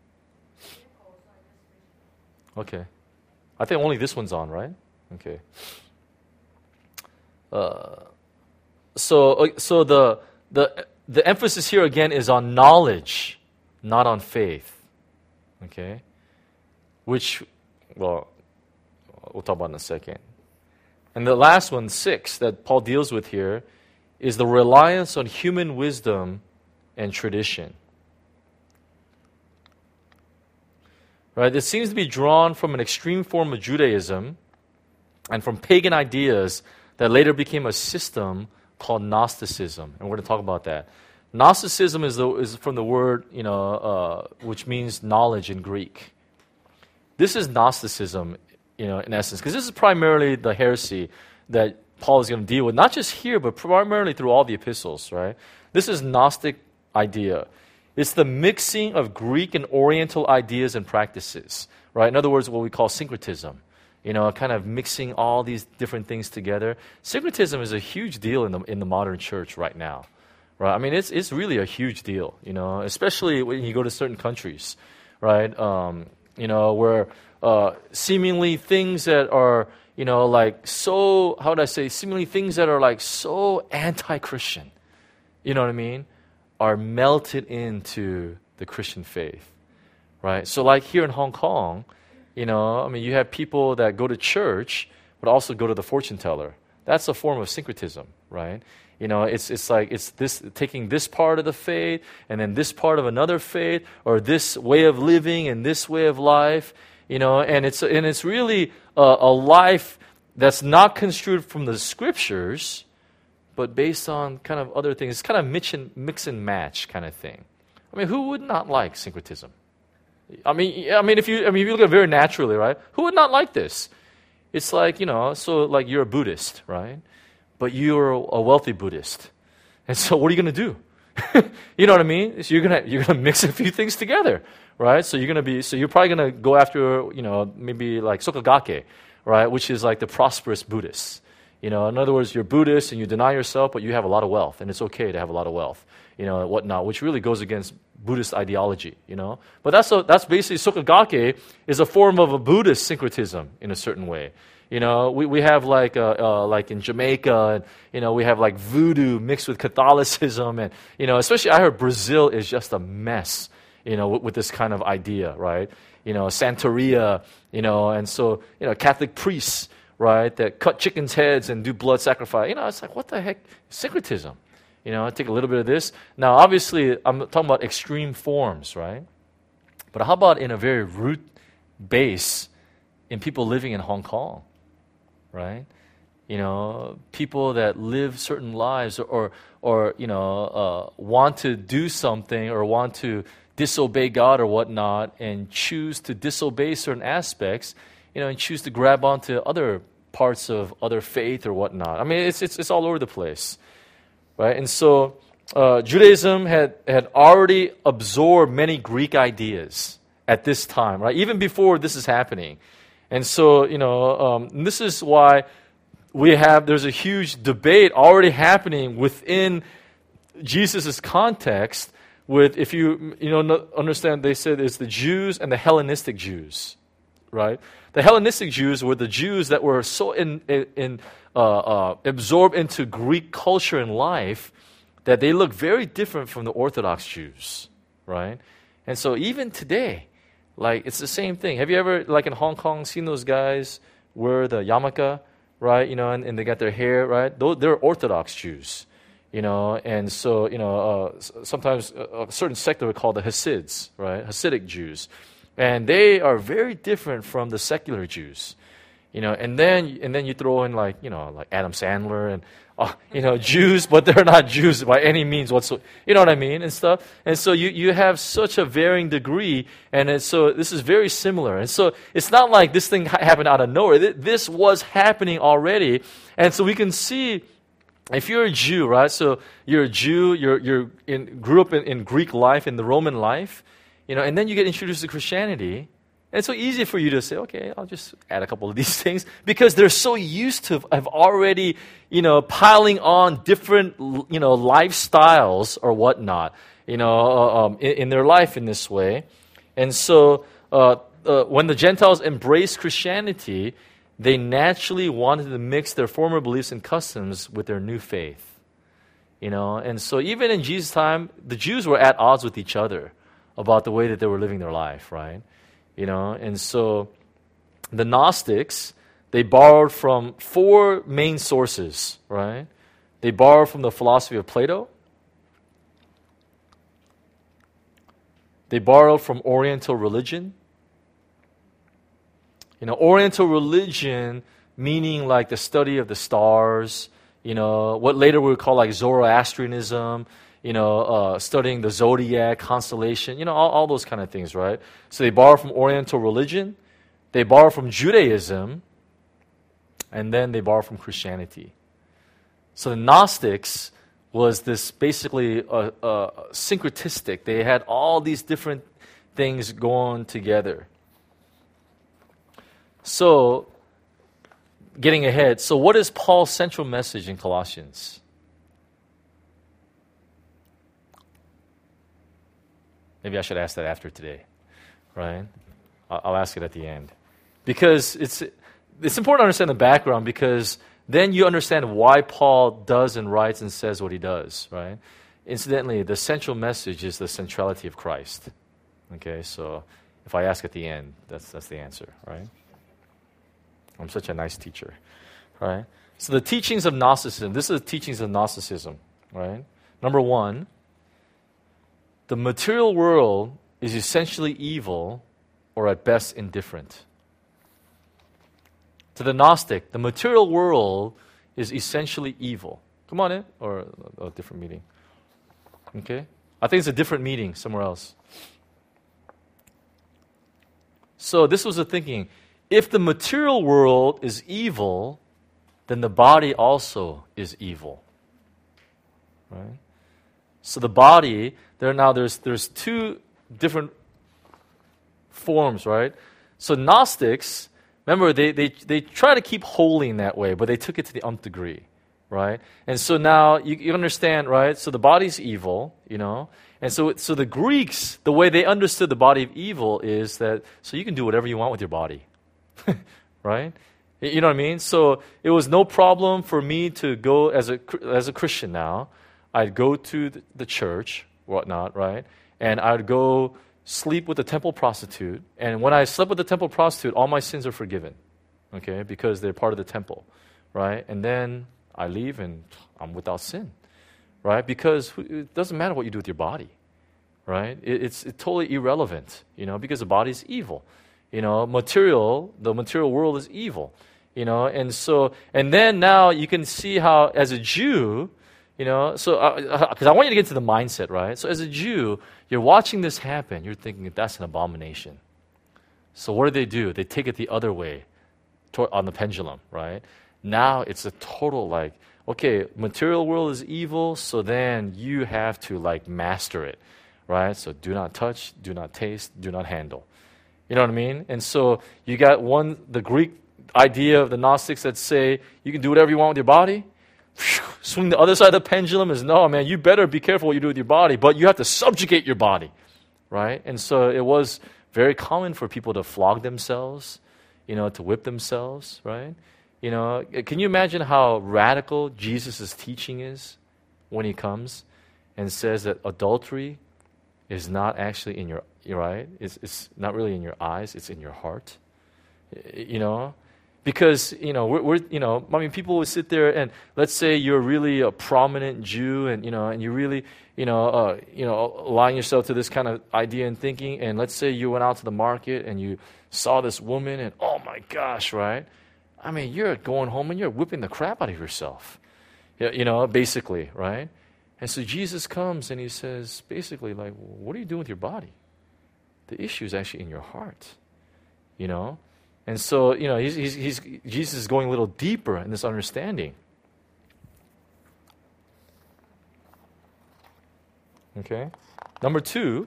Okay. I think only this one's on, right? Okay. Uh, so, so the the the emphasis here again is on knowledge, not on faith. Okay. Which, well, we'll talk about in a second. And the last one, six, that Paul deals with here, is the reliance on human wisdom and tradition. Right? It seems to be drawn from an extreme form of Judaism and from pagan ideas that later became a system called Gnosticism. And we're going to talk about that. Gnosticism is, the, is from the word, you know, uh, which means knowledge in Greek. This is Gnosticism, you know, in essence, because this is primarily the heresy that Paul is going to deal with, not just here, but primarily through all the epistles, right? This is Gnostic idea. It's the mixing of Greek and Oriental ideas and practices, right? In other words, what we call syncretism. You know, kind of mixing all these different things together. Syncretism is a huge deal in the in the modern church right now, right? I mean, it's it's really a huge deal, you know, especially when you go to certain countries, right? Um, you know, where uh, seemingly things that are, you know, like so, how would I say, seemingly things that are like so anti-Christian, you know what I mean, are melted into the Christian faith, right? So like here in Hong Kong, you know, I mean, you have people that go to church, but also go to the fortune teller. That's a form of syncretism, right? You know, it's it's like it's this taking this part of the faith and then this part of another faith, or this way of living and this way of life, you know, and it's and it's really a, a life that's not construed from the scriptures, but based on kind of other things. It's kind of mix and, mix and match kind of thing. I mean, who would not like syncretism? I mean, I mean, if you, I mean, if you look at it very naturally, right? Who would not like this? It's like, you know, so like you're a Buddhist, right? But you're a wealthy Buddhist, and so what are you going to do? You know what I mean? So you're gonna you're gonna mix a few things together, right? So you're gonna be, so you're probably gonna go after, you know, maybe like Sokagake, right? Which is like the prosperous Buddhists. You know, in other words, you're Buddhist and you deny yourself, but you have a lot of wealth, and it's okay to have a lot of wealth, you know, and whatnot, which really goes against Buddhist ideology, you know. But that's a, that's basically, Sokagake is a form of a Buddhist syncretism in a certain way. You know, we, we have like uh, uh, like in Jamaica, and, you know, we have like voodoo mixed with Catholicism, and, you know, especially I heard Brazil is just a mess, you know, with, with this kind of idea, right? You know, Santeria, you know, and so, you know, Catholic priests, right, that cut chickens' heads and do blood sacrifice. You know, it's like, what the heck? Syncretism. You know, I take a little bit of this. Now, obviously, I'm talking about extreme forms, right? But how about in a very root base in people living in Hong Kong, right? You know, people that live certain lives, or, or, or you know, uh, want to do something or want to disobey God or whatnot, and choose to disobey certain aspects, you know, and choose to grab onto other parts of other faith or whatnot. I mean, it's it's it's all over the place, right? And so uh, Judaism had had already absorbed many Greek ideas at this time, right? Even before this is happening. And so, you know, um, this is why we have, there's a huge debate already happening within Jesus' context with, if you, you know, understand, they said it's the Jews and the Hellenistic Jews, right? The Hellenistic Jews were the Jews that were so in, in, uh, uh, absorbed into Greek culture and life that they look very different from the Orthodox Jews, right? And so even today, like, it's the same thing. Have you ever, like in Hong Kong, seen those guys wear the yarmulke, right? You know, and, and they got their hair, right? Those, they're Orthodox Jews, you know. And so, you know, uh, sometimes a, a certain sector we call the Hasids, right? Hasidic Jews. And they are very different from the secular Jews, you know. And then, and then you throw in like, you know, like Adam Sandler and, uh, you know, Jews, but they're not Jews by any means whatsoever. You know what I mean, and stuff. And so you, you have such a varying degree, and it's, so this is very similar. And so it's not like this thing ha- happened out of nowhere. This was happening already, and so we can see. If you're a Jew, right? So you're a Jew. You're you're in, grew up in, in Greek life, in the Roman life. You know, and then you get introduced to Christianity, and it's so easy for you to say, okay, I'll just add a couple of these things, because they're so used to have already, you know, piling on different, you know, lifestyles or whatnot, you know, um, in, in their life in this way. And so uh, uh, when the Gentiles embraced Christianity, they naturally wanted to mix their former beliefs and customs with their new faith, you know. And so even in Jesus' time, the Jews were at odds with each other about the way that they were living their life, right? You know, and so the Gnostics, they borrowed from four main sources, right? They borrowed from the philosophy of Plato. They borrowed from Oriental religion. You know, Oriental religion meaning like the study of the stars, you know, what later we would call like Zoroastrianism, you know, uh, studying the zodiac, constellation, you know, all, all those kind of things, right? So they borrow from Oriental religion, they borrow from Judaism, and then they borrow from Christianity. So the Gnostics was this basically uh, uh, syncretistic. They had all these different things going together. So, getting ahead, so what is Paul's central message in Colossians? Maybe I should ask that after today, right? I'll, I'll ask it at the end. Because it's it's important to understand the background, because then you understand why Paul does and writes and says what he does, right? Incidentally, the central message is the centrality of Christ. Okay, so if I ask at the end, that's that's the answer, right? I'm such a nice teacher, right? So the teachings of Gnosticism, this is the teachings of Gnosticism, right? Number one, the material world is essentially evil or at best indifferent. To the Gnostic, the material world is essentially evil. Come on in, or a, a different meeting. Okay? I think it's a different meeting somewhere else. So this was the thinking. If the material world is evil, then the body also is evil. Right? So the body, there now there's there's two different forms, right? So Gnostics, remember, they, they, they try to keep holy in that way, but they took it to the nth degree, right? And so now you, you understand, right? So the body's evil, you know? And so, so the Greeks, the way they understood the body of evil is that, so you can do whatever you want with your body, right? You know what I mean? So it was no problem for me to go as a, as a Christian now. I'd go to the church, whatnot, right? And I'd go sleep with a temple prostitute. And when I slept with the temple prostitute, all my sins are forgiven, okay? Because they're part of the temple, right? And then I leave and I'm without sin, right? Because it doesn't matter what you do with your body, right? It, it's, it's totally irrelevant, you know, because the body is evil. You know, material, the material world is evil, you know? And so, and then now you can see how, as a Jew, you know, so, because uh, I want you to get to the mindset, right? So as a Jew, you're watching this happen. You're thinking, that's an abomination. So what do they do? They take it the other way toward, on the pendulum, right? Now it's a total like, okay, material world is evil, so then you have to like master it, right? So do not touch, do not taste, do not handle. You know what I mean? And so you got one, the Greek idea of the Gnostics that say you can do whatever you want with your body. Swing the other side of the pendulum is, no, man, you better be careful what you do with your body, but you have to subjugate your body, right? And so it was very common for people to flog themselves, you know, to whip themselves, right? You know, can you imagine how radical Jesus' teaching is when he comes and says that adultery is not actually in your, right? It's, it's not really in your eyes, it's in your heart, you know? Because, you know, we're, we're, you know, I mean, people would sit there and let's say you're really a prominent Jew and, you know, and you really, you know, uh, you know, align yourself to this kind of idea and thinking. And let's say you went out to the market and you saw this woman and, oh my gosh, right? I mean, you're going home and you're whipping the crap out of yourself, you know, basically, right? And so Jesus comes and he says, basically, like, what are you doing with your body? The issue is actually in your heart, you know? And so, you know, he's, he's, he's, Jesus is going a little deeper in this understanding. Okay? Number two,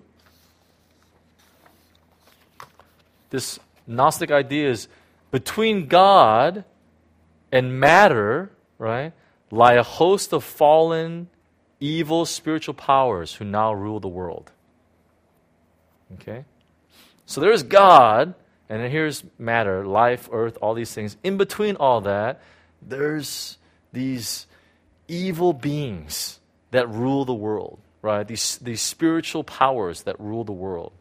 this Gnostic idea is between God and matter, right, lie a host of fallen, evil spiritual powers who now rule the world. Okay? So there is God. And then here's matter, life, earth, all these things. In between all that, there's these evil beings that rule the world, right? These, these spiritual powers that rule the world.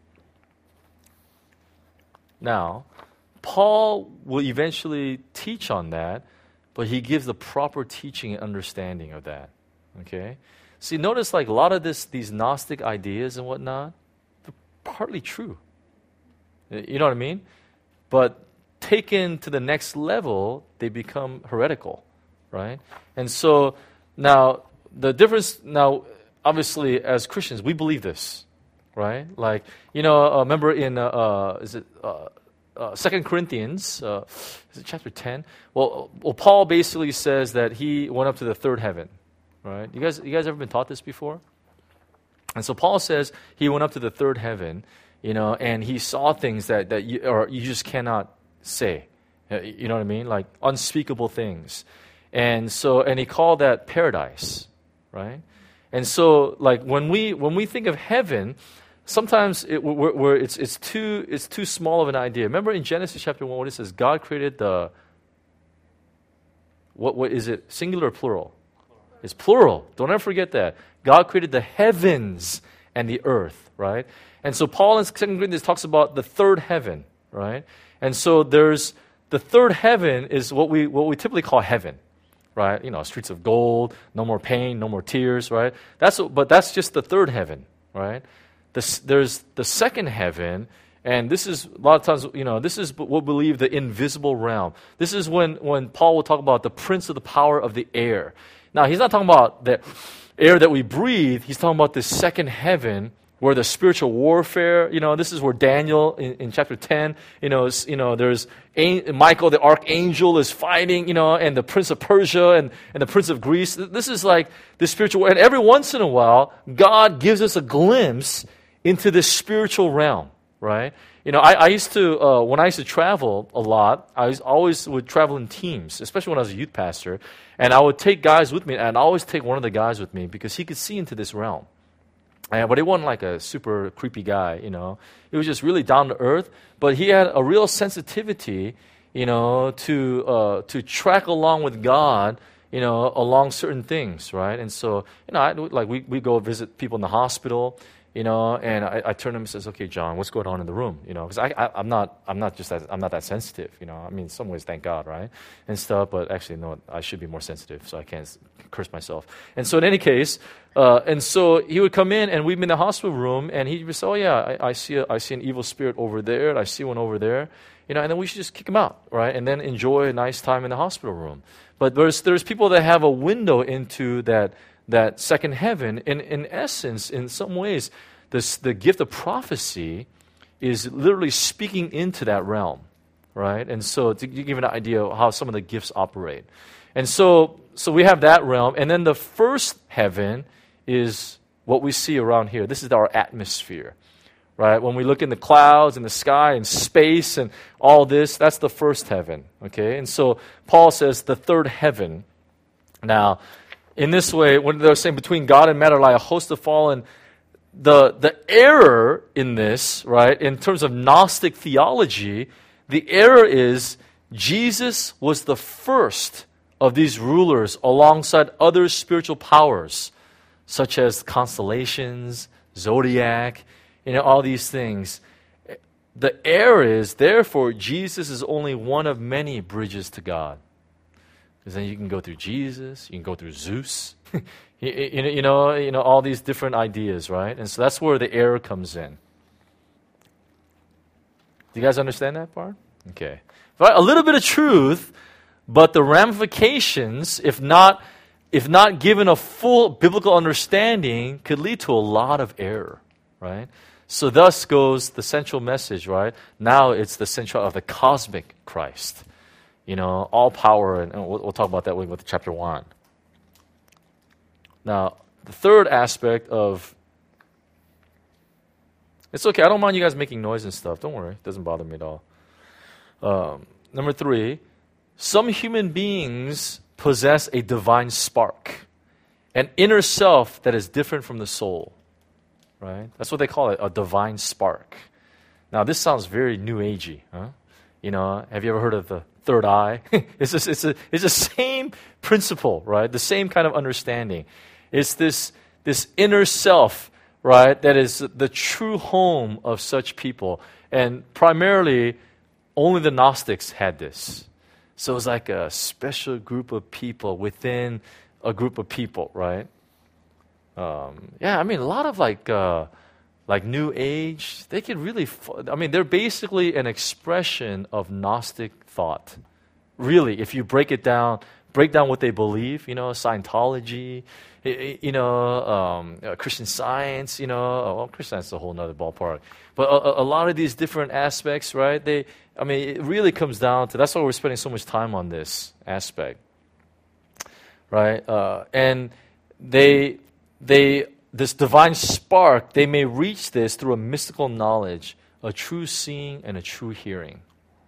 Now, Paul will eventually teach on that, but he gives the proper teaching and understanding of that, okay? See, notice like a lot of this, these Gnostic ideas and whatnot, they're partly true. You know what I mean? But taken to the next level, they become heretical, right? And so now the difference, now obviously as Christians, we believe this, right? Like, you know, uh, remember in, uh, uh, is it uh, uh, Second Corinthians, uh, is it chapter ten? Well, well, Paul basically says that he went up to the third heaven, right? You guys, you guys ever been taught this before? And so Paul says he went up to the third heaven, you know, and he saw things that, that you, or you just cannot say. You know what I mean? Like unspeakable things. And so, and he called that paradise, right? And so, like when we when we think of heaven, sometimes it, we're, we're, it's it's too it's too small of an idea. Remember in Genesis chapter one, what it says, God created the what what is it? Singular or plural? It's plural. Don't ever forget that. God created the heavens and the earth, right? And so Paul in Second Corinthians talks about the third heaven, right? And so there's the third heaven is what we what we typically call heaven. Right, you know, streets of gold, no more pain, no more tears, right? That's but that's just the third heaven, right? The, there's the second heaven, and this is a lot of times, you know, this is what we believe the invisible realm. This is when when Paul will talk about the prince of the power of the air. Now, he's not talking about the air that we breathe. He's talking about the second heaven, where the spiritual warfare, you know, this is where Daniel in, in chapter ten, you know, is, you know, there's a, Michael the archangel is fighting, you know, and the prince of Persia and, and the prince of Greece. This is like the spiritual, and every once in a while, God gives us a glimpse into this spiritual realm, right? You know, I, I used to, uh, when I used to travel a lot, I was always would travel in teams, especially when I was a youth pastor, and I would take guys with me, and I always take one of the guys with me because he could see into this realm. Uh, but he wasn't like a super creepy guy, you know. He was just really down to earth. But he had a real sensitivity, you know, to uh, to track along with God, you know, along certain things, right? And so, you know, I, like we we go visit people in the hospital, you know, and I, I turn to him and says, "Okay, John, what's going on in the room?" You know, because I, I I'm not I'm not just that, I'm not that sensitive, you know. I mean, in some ways, thank God, right, and stuff. But actually, no, I should be more sensitive, so I can't curse myself. And so, in any case, uh, and so he would come in, and we'd be in the hospital room, and he'd be say, "Oh yeah, I, I see a, I see an evil spirit over there, and I see one over there." You know, and then we should just kick him out, right? And then enjoy a nice time in the hospital room. But there's there's people that have a window into that that second heaven. In in essence, in some ways, this the gift of prophecy is literally speaking into that realm, right? And so to give you an idea of how some of the gifts operate. And so so we have that realm, and then the first heaven is what we see around here. This is our atmosphere. Right? When we look in the clouds and the sky and space and all this, that's the first heaven. Okay? And so Paul says the third heaven. Now, in this way, when they're saying between God and matter lie a host of fallen, the the error in this, right, in terms of Gnostic theology, the error is Jesus was the first of these rulers alongside other spiritual powers, such as constellations, zodiac, you know, all these things. The error is, therefore, Jesus is only one of many bridges to God. Because then you can go through Jesus, you can go through Zeus, you, you know, you know, all these different ideas, right? And so that's where the error comes in. Do you guys understand that part? Okay. But a little bit of truth, but the ramifications, if not, if not given a full biblical understanding, could lead to a lot of error, right? So thus goes the central message, right? Now it's the central of the cosmic Christ. You know, all power, and we'll, we'll talk about that with chapter one. Now, the third aspect of, it's okay, I don't mind you guys making noise and stuff. Don't worry, it doesn't bother me at all. Um, number three, some human beings possess a divine spark, an inner self that is different from the soul. Right? That's what they call it, a divine spark. Now, this sounds very new agey, huh? You know, have you ever heard of the third eye? it's just, it's a, it's the same principle, right? The same kind of understanding. It's this this inner self, right? That is the true home of such people, and primarily, only the Gnostics had this. So it's like a special group of people within a group of people, right? Um, yeah, I mean, a lot of like uh, like New Age, they can really, f- I mean, they're basically an expression of Gnostic thought. Really, if you break it down, break down what they believe, you know, Scientology, you know, um, uh, Christian Science, you know, well, Christian Science is a whole nother ballpark. But a, a lot of these different aspects, right, they, I mean, it really comes down to, that's why we're spending so much time on this aspect, right? Uh, and they, they, this divine spark, they may reach this through a mystical knowledge, a true seeing, and a true hearing.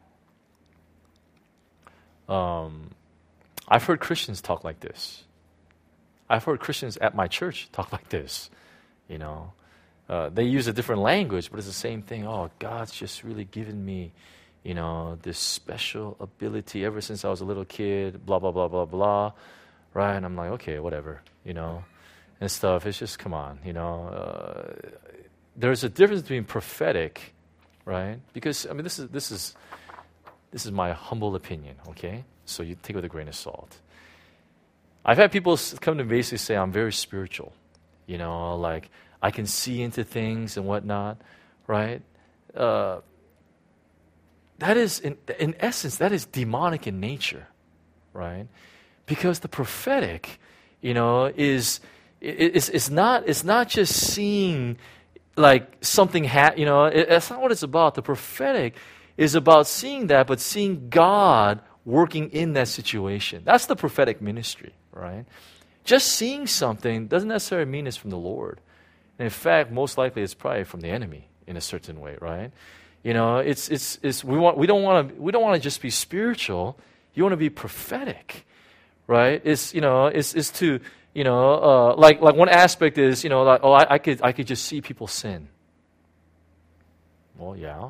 Um, I've heard Christians talk like this. I've heard Christians at my church talk like this. You know, uh, they use a different language, but it's the same thing. Oh, God's just really given me, you know, this special ability ever since I was a little kid, blah, blah, blah, blah, blah. Right? And I'm like, okay, whatever, you know, and stuff. It's just, come on, you know. Uh, there's a difference between prophetic, right? Because, I mean, this is, this is, this is my humble opinion, okay? So you take it with a grain of salt. I've had people come to me basically say, I'm very spiritual. You know, like, I can see into things and whatnot, right? Uh, that is, in, in essence, that is demonic in nature, right? Because the prophetic, you know, is, is, is not, it's not just seeing, like, something, ha- you know, it, that's not what it's about. The prophetic is about seeing that, but seeing God working in that situation. That's the prophetic ministry, right? Just seeing something doesn't necessarily mean it's from the Lord. And in fact, most likely it's probably from the enemy in a certain way, right? You know, it's it's it's we want we don't want to we don't want to just be spiritual. You want to be prophetic, right? It's you know it's it's to you know uh, like like one aspect is you know like oh I, I could I could just see people sin. Well, yeah.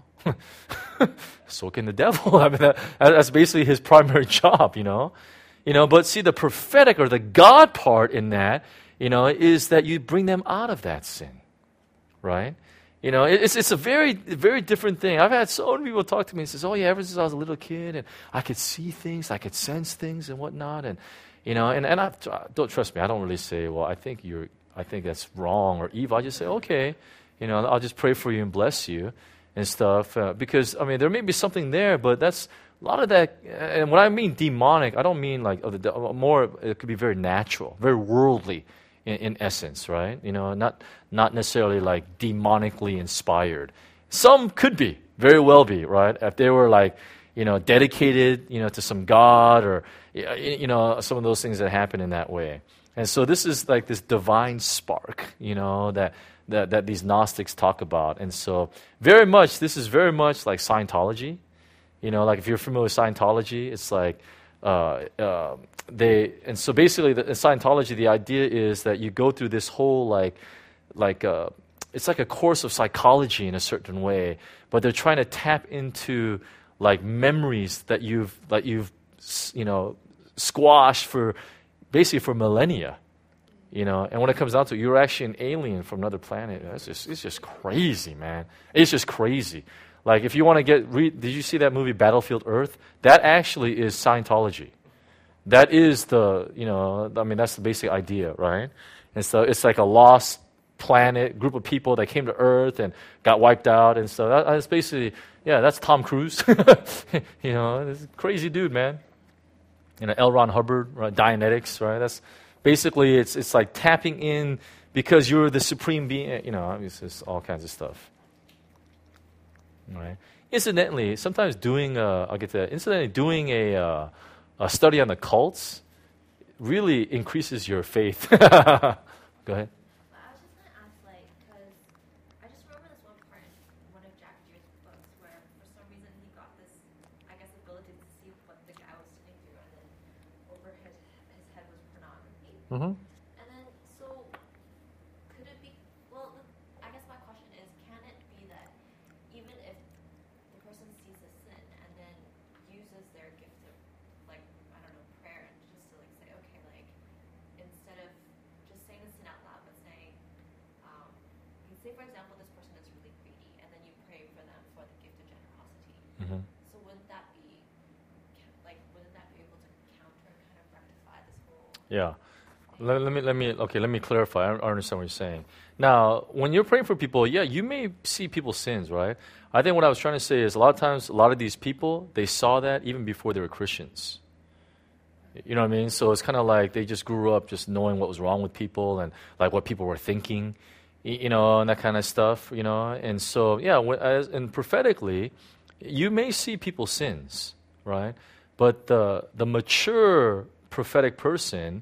So can the devil. I mean, that, that's basically his primary job, you know. You know, but see, the prophetic or the God part in that, you know, is that you bring them out of that sin, right? You know, it's it's a very very different thing. I've had so many people talk to me and says, "Oh yeah, ever since I was a little kid, and I could see things, I could sense things, and whatnot." And you know, and and I don't trust me. I don't really say, "Well, I think you're, I think that's wrong or evil." I just say, "Okay, you know, I'll just pray for you and bless you." And stuff, uh, because, I mean, there may be something there, but that's, a lot of that, and when I mean demonic, I don't mean like, oh, the, more, it could be very natural, very worldly in, in essence, right? You know, not not necessarily like demonically inspired. Some could be, very well be, right? If they were like, you know, dedicated, you know, to some God or, you know, some of those things that happen in that way. And so this is like this divine spark, you know, that That, that these Gnostics talk about. And so very much, this is very much like Scientology. You know, like if you're familiar with Scientology, it's like, uh, uh, they, and so basically the, in Scientology, the idea is that you go through this whole like, like, uh, it's like a course of psychology in a certain way, but they're trying to tap into like memories that you've, that you've, you know, squashed for, basically for millennia. You know, and when it comes down to it, you're actually an alien from another planet. It's just, it's just crazy, man. It's just crazy. Like, if you want to get, re- did you see that movie Battlefield Earth? That actually is Scientology. That is the, you know, I mean, that's the basic idea, right? And so it's like a lost planet, group of people that came to Earth and got wiped out and so that, that's basically, yeah, that's Tom Cruise. You know, this crazy dude, man. You know, L. Ron Hubbard, right? Dianetics, right? That's basically, it's it's like tapping in because you're the supreme being. You know, it's just all kinds of stuff. Right. Incidentally, sometimes doing, uh, I'll get to that. Incidentally, doing a uh, a study on the cults really increases your faith. Go ahead. I was just going to ask, like, because I just remember this one part in one of Jack Deere's books where, for some reason, he got this, I guess, ability to see what the guy was sitting through, and then over his his head was pornography. Mm-hmm. And then, so could it be? Well, I guess my question is, can it be that even if the person sees a sin and then uses their gift of, like, I don't know, prayer, and just to like say, okay, like, instead of just saying the sin out loud, but saying, um, you say, for example, this person is really greedy, and then you pray for them for the gift of generosity. Mm-hmm. So wouldn't that be, like, wouldn't that be able to counter and kind of rectify this whole? Yeah. Let, let me let me okay. Let me clarify. I, I understand what you're saying. Now, when you're praying for people, yeah, you may see people's sins, right? I think what I was trying to say is a lot of times, a lot of these people, they saw that even before they were Christians. You know what I mean? So it's kind of like they just grew up just knowing what was wrong with people and like what people were thinking, you know, and that kind of stuff, you know. And so, yeah, when, as, and prophetically, you may see people's sins, right? But the the mature prophetic person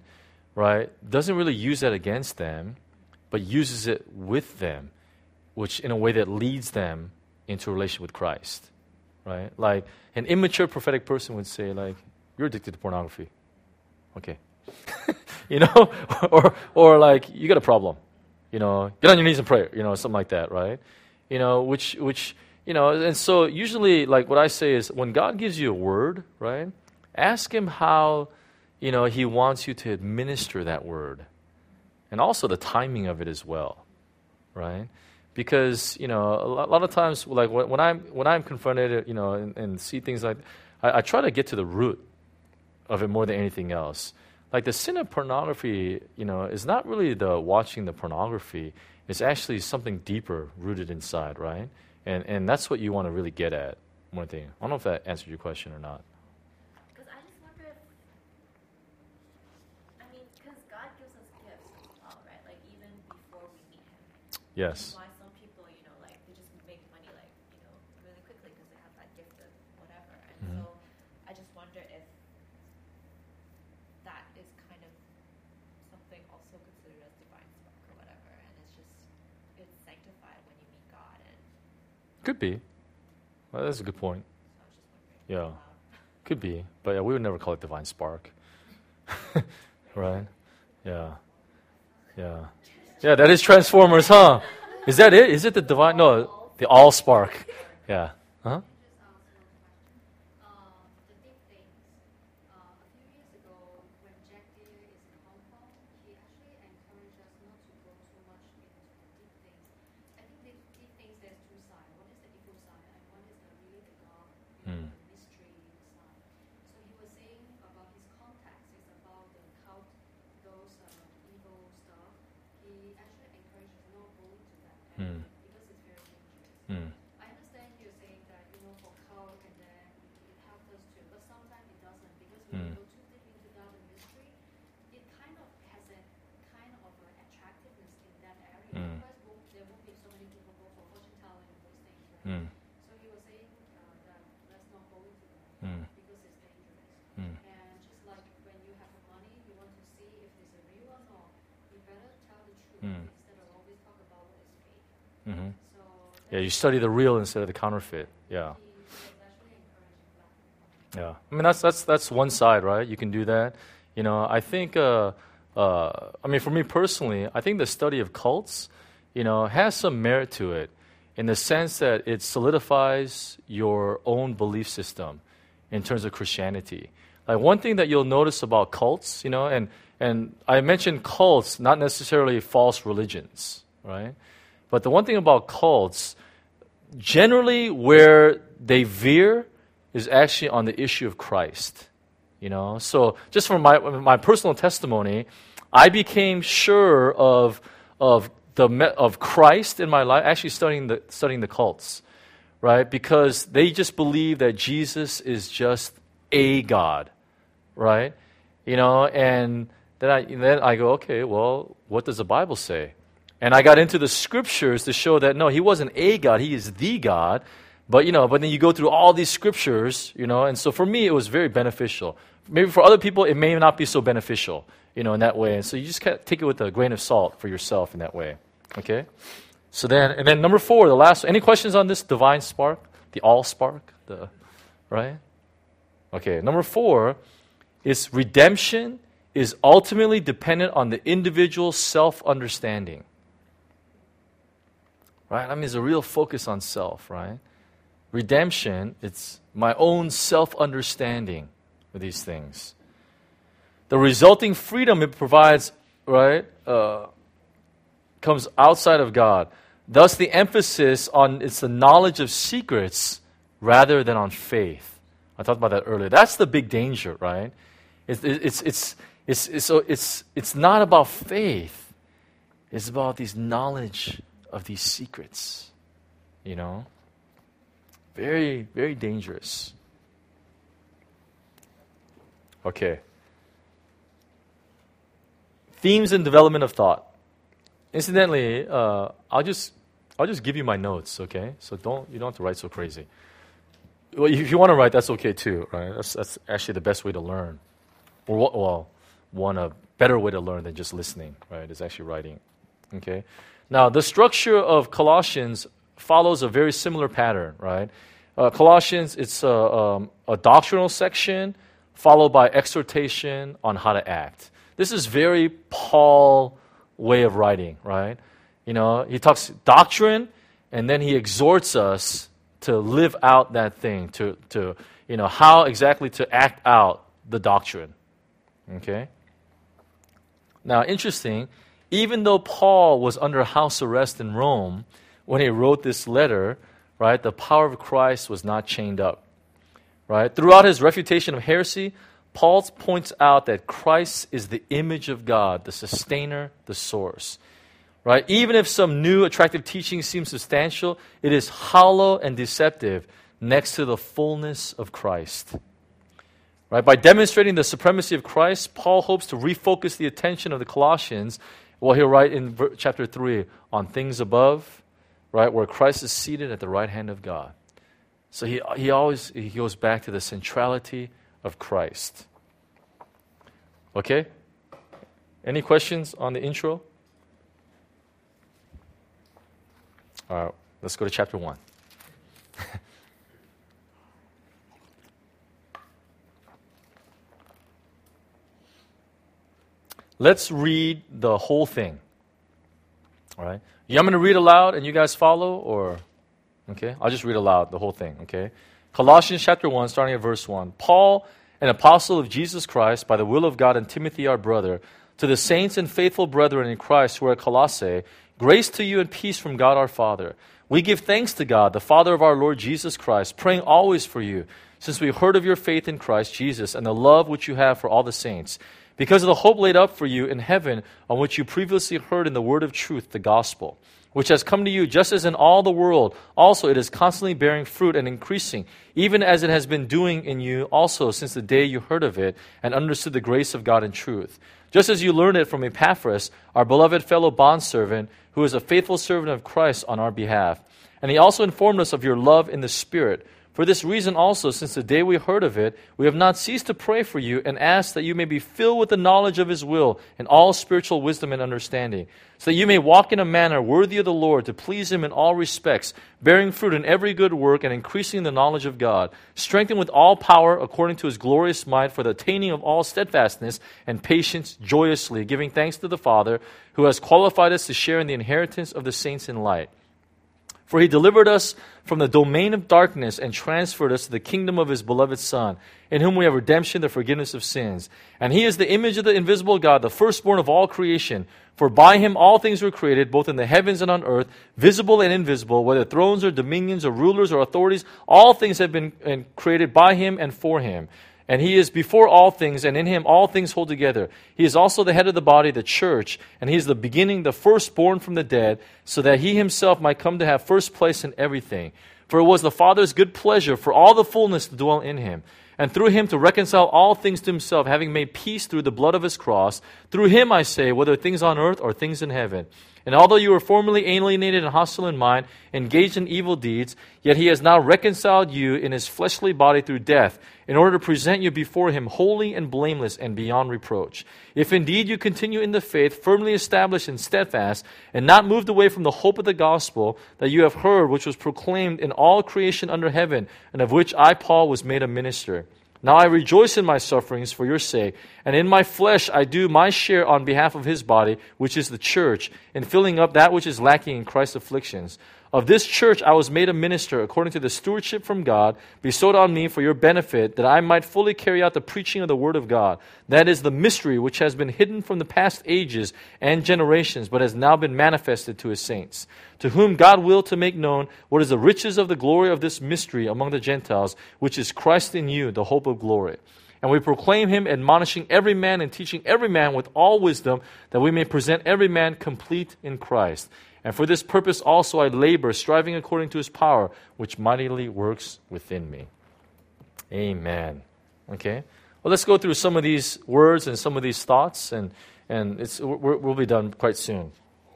right, doesn't really use that against them, but uses it with them, which in a way that leads them into a relationship with Christ, right? Like an immature prophetic person would say, like, you're addicted to pornography. Okay. you know, or or like you got a problem. You know, get on your knees and pray. You know, something like that, right? You know, which which you know, and so usually, like what I say is, when God gives you a word, right? Ask Him how, you know, He wants you to administer that word, and also the timing of it as well, right? Because you know, a lot, a lot of times, like when, when I'm when I'm confronted, you know, and, and see things like, I, I try to get to the root of it more than anything else. Like the sin of pornography, you know, is not really the watching the pornography. It's actually something deeper rooted inside, right? And and that's what you want to really get at. One thing. I don't know if that answered your question or not. Because I just wonder if, I mean, because God gives us gifts as well, right? Like even before we meet Him. Yes. Why some people, you know, like they just make money, like you know, really quickly because they have that gift of whatever. And Mhm. so I just wonder if that is kind of something also considered as divine spark or whatever, and it's just it's sanctified when you meet God. And Could be. Well, that's a good point. so I was just wondering. Yeah. out loud. Could be. But yeah, we would never call it divine spark. Right? Yeah. Yeah. Yeah, that is Transformers, huh? Is that it? Is it the divine? No, the all spark. Yeah. Huh? Just ask one question. Uh, the deep things. Uh, a few years ago, when Jack Deere is in Hong Kong, he actually encouraged us not to go too much into the deep things. I think the deep things, there's two sides. One is the evil side, and one is the really the God, you know, Mm. the mystery side. So he was saying about his context is about the cult, those uh, evil stuff. He actually encouraged us not going to that area Mm. because it's very dangerous. Mm. I understand you're saying that, you know, for cult and then it helps us too, but sometimes it doesn't because when Mm. you go too deep into that mystery, it kind of has a kind of an attractiveness in that area. Mm. Otherwise, won't, there won't be so many people go for fortune telling and those things, right? Mm. So he was saying uh, that let's not go into that Mm. because it's dangerous. Mm. And just like when you have money, you want to see if it's a real one or you better tell the truth Mm. instead of always talk about what is fake. Mhm. So Yeah, you study the real instead of the counterfeit. Yeah. he was actually encouraging that. Yeah, I mean that's that's that's one side, right? You can do that. You know, I think. Uh, uh, I mean, for me personally, I think the study of cults, you know, has some merit to it, in the sense that it solidifies your own belief system in terms of Christianity. Like one thing that you'll notice about cults, you know, and and I mentioned cults, not necessarily false religions, right? But the one thing about cults, generally where they veer is actually on the issue of Christ. You know, so just from my my personal testimony, I became sure of of the me- of Christ in my life. Actually, studying the studying the cults, right? Because they just believe that Jesus is just a God, right? You know, and then I then I go, okay, well, what does the Bible say? And I got into the scriptures to show that no, he wasn't a God; he is the God. But you know, but then you go through all these scriptures, you know, and so for me, it was very beneficial. Maybe for other people, it may not be so beneficial, you know, in that way. And so you just kind of take it with a grain of salt for yourself in that way. Okay. So then, and then number four, the last. Any questions on this divine spark, the all spark, the right? Okay. Number four is redemption is ultimately dependent on the individual's self-understanding. Right. I mean, there's a real focus on self, right? Redemption, it's my own self-understanding of these things. The resulting freedom it provides, right, uh, comes outside of God. Thus, the emphasis on it's the knowledge of secrets rather than on faith. I talked about that earlier. That's the big danger, right? It's it's it's it's it's so it's it's not about faith. It's about these knowledge of these secrets. You know, very very dangerous. Okay. Themes and development of thought. Incidentally, uh, I'll just I'll just give you my notes, okay? So don't you don't have to write so crazy. Well, if you want to write, that's okay too, right? That's that's actually the best way to learn. Or what? Well, want a better way to learn than just listening, right? It's actually writing. Okay. Now, the structure of Colossians follows a very similar pattern, right? Uh, Colossians, it's a, um, a doctrinal section followed by exhortation on how to act. This is very Paul way of writing, right? You know, he talks doctrine, and then he exhorts us to live out that thing, to, to you know, how exactly to act out the doctrine. Okay? Now, interesting, even though Paul was under house arrest in Rome when he wrote this letter, right, the power of Christ was not chained up. Right? Throughout his refutation of heresy, Paul points out that Christ is the image of God, the sustainer, the source. Right? Even if some new attractive teaching seems substantial, it is hollow and deceptive next to the fullness of Christ. Right? By demonstrating the supremacy of Christ, Paul hopes to refocus the attention of the Colossians, well, he'll write in chapter three, on things above, right, where Christ is seated at the right hand of God. So he he always he goes back to the centrality of Christ. Okay? Any questions on the intro? All right, let's go to chapter one. Let's read the whole thing. All right? You want me to read aloud and you guys follow, or okay? I'll just read aloud the whole thing, okay? Colossians chapter one, starting at verse one. Paul, an apostle of Jesus Christ, by the will of God, and Timothy our brother, to the saints and faithful brethren in Christ who are at Colossae, grace to you and peace from God our Father. We give thanks to God, the Father of our Lord Jesus Christ, praying always for you, since we heard of your faith in Christ Jesus and the love which you have for all the saints, because of the hope laid up for you in heaven, on which you previously heard in the word of truth, the gospel, which has come to you just as in all the world. Also it is constantly bearing fruit and increasing, even as it has been doing in you also since the day you heard of it and understood the grace of God in truth. Just as you learned it from Epaphras, our beloved fellow bondservant, who is a faithful servant of Christ on our behalf. And he also informed us of your love in the Spirit. For this reason also, since the day we heard of it, we have not ceased to pray for you and ask that you may be filled with the knowledge of his will and all spiritual wisdom and understanding, so that you may walk in a manner worthy of the Lord, to please him in all respects, bearing fruit in every good work and increasing the knowledge of God, strengthened with all power according to his glorious might, for the attaining of all steadfastness and patience joyously, giving thanks to the Father, who has qualified us to share in the inheritance of the saints in light. For he delivered us from the domain of darkness and transferred us to the kingdom of his beloved Son, in whom we have redemption, the forgiveness of sins. And he is the image of the invisible God, the firstborn of all creation. For by him all things were created, both in the heavens and on earth, visible and invisible, whether thrones or dominions or rulers or authorities, all things have been created by him and for him. And he is before all things, and in him all things hold together. He is also the head of the body, the church, and he is the beginning, the firstborn from the dead, so that he himself might come to have first place in everything. For it was the Father's good pleasure for all the fullness to dwell in him, and through him to reconcile all things to himself, having made peace through the blood of his cross. Through him, I say, whether things on earth or things in heaven. And although you were formerly alienated and hostile in mind, engaged in evil deeds, yet he has now reconciled you in his fleshly body through death, in order to present you before him holy and blameless and beyond reproach. If indeed you continue in the faith, firmly established and steadfast, and not moved away from the hope of the gospel that you have heard, which was proclaimed in all creation under heaven, and of which I, Paul, was made a minister. Now I rejoice in my sufferings for your sake, and in my flesh I do my share on behalf of his body, which is the church, in filling up that which is lacking in Christ's afflictions. Of this church I was made a minister according to the stewardship from God, bestowed on me for your benefit, that I might fully carry out the preaching of the word of God. That is the mystery which has been hidden from the past ages and generations, but has now been manifested to his saints, to whom God willed to make known what is the riches of the glory of this mystery among the Gentiles, which is Christ in you, the hope of glory. And we proclaim him, admonishing every man and teaching every man with all wisdom, that we may present every man complete in Christ. And for this purpose also I labor, striving according to his power, which mightily works within me. Amen. Okay? Well, let's go through some of these words and some of these thoughts, and, and it's, we're, we'll be done quite soon.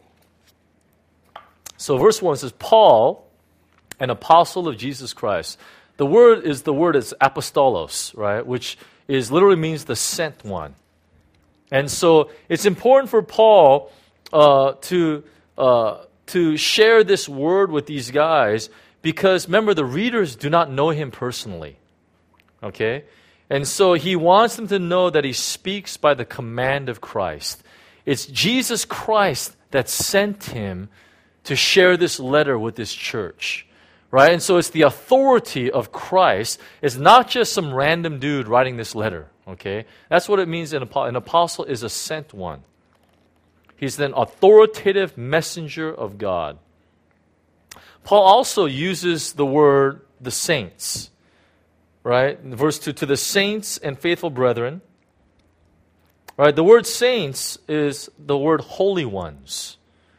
So verse one says, Paul, an apostle of Jesus Christ. The word is the word is apostolos, right? Which is literally means the sent one. And so it's important for Paul uh, to, uh, to share this word with these guys because, remember, the readers do not know him personally. Okay? And so he wants them to know that he speaks by the command of Christ. It's Jesus Christ that sent him to share this letter with this church. Right? And so it's the authority of Christ. It's not just some random dude writing this letter. Okay? That's what it means an apostle. An apostle is a sent one. He's an authoritative messenger of God. Paul also uses the word the saints. Right? In verse two, to the saints and faithful brethren. Right? The word saints is the word holy ones.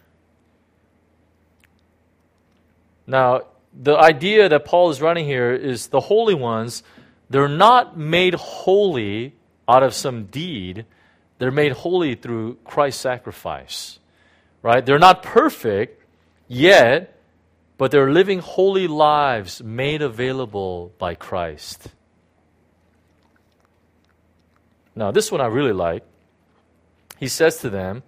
Now, the idea that Paul is writing here is the holy ones, they're not made holy out of some deed. They're made holy through Christ's sacrifice. Right? They're not perfect yet, but they're living holy lives made available by Christ. Now, this one I really like. He says to them,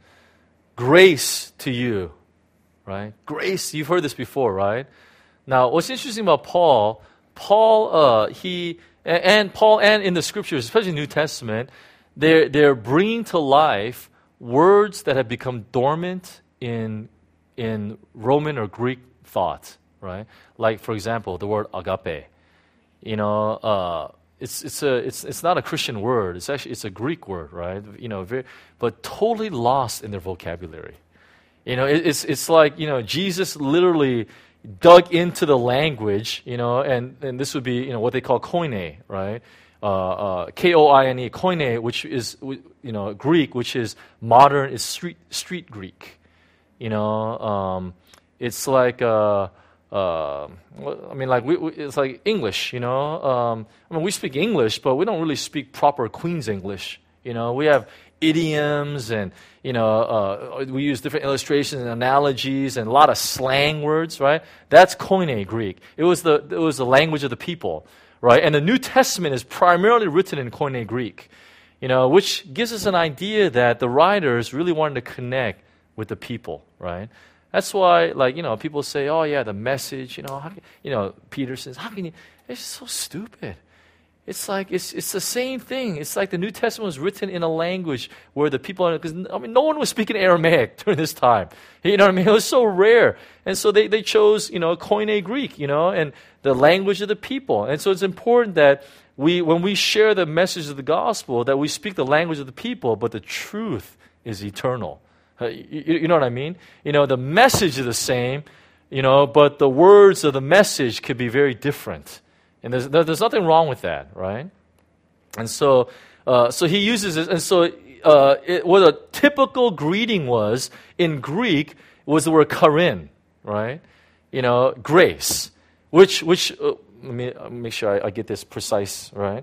grace to you. Right? Grace, you've heard this before, right? Now, what's interesting about Paul, Paul, uh, he, and, and Paul and in the scriptures, especially New Testament, they're, they're bringing to life words that have become dormant in, in Roman or Greek thought, right? Like, for example, the word agape. You know, uh, it's it's a it's it's not a Christian word. It's actually it's a Greek word, right? You know, very, but totally lost in their vocabulary. You know, it, it's it's like you know Jesus literally dug into the language, you know, and and this would be you know what they call koine, right? Uh, uh, K O I N E, koine, which is you know Greek, which is modern, is street street Greek. You know. Um, It's like, uh, uh, I mean, like we, we, it's like English, you know. Um, I mean, we speak English, but we don't really speak proper Queen's English. You know, we have idioms, and you know, uh, we use different illustrations and analogies, and a lot of slang words, right? That's Koine Greek. It was the it was the language of the people, right? And the New Testament is primarily written in Koine Greek, you know, which gives us an idea that the writers really wanted to connect with the people, right? That's why, like, you know, people say, oh, yeah, the message, you know, how can, you know, Peter says, how can you, it's so stupid. It's like, it's it's the same thing. It's like the New Testament was written in a language where the people, because, I mean, no one was speaking Aramaic during this time. You know what I mean? It was so rare. And so they, they chose, you know, Koine Greek, you know, and the language of the people. And so it's important that we, when we share the message of the gospel, that we speak the language of the people, but the truth is eternal. Uh, you, you know what I mean? You know, the message is the same, you know, but the words of the message could be very different. And there's there's nothing wrong with that, right? And so uh, so he uses it. And so uh, it, what a typical greeting was in Greek was the word charin, right? You know, grace, which, which uh, let me make sure I, I get this precise, right?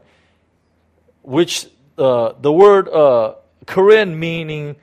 Which uh, the word uh, charin meaning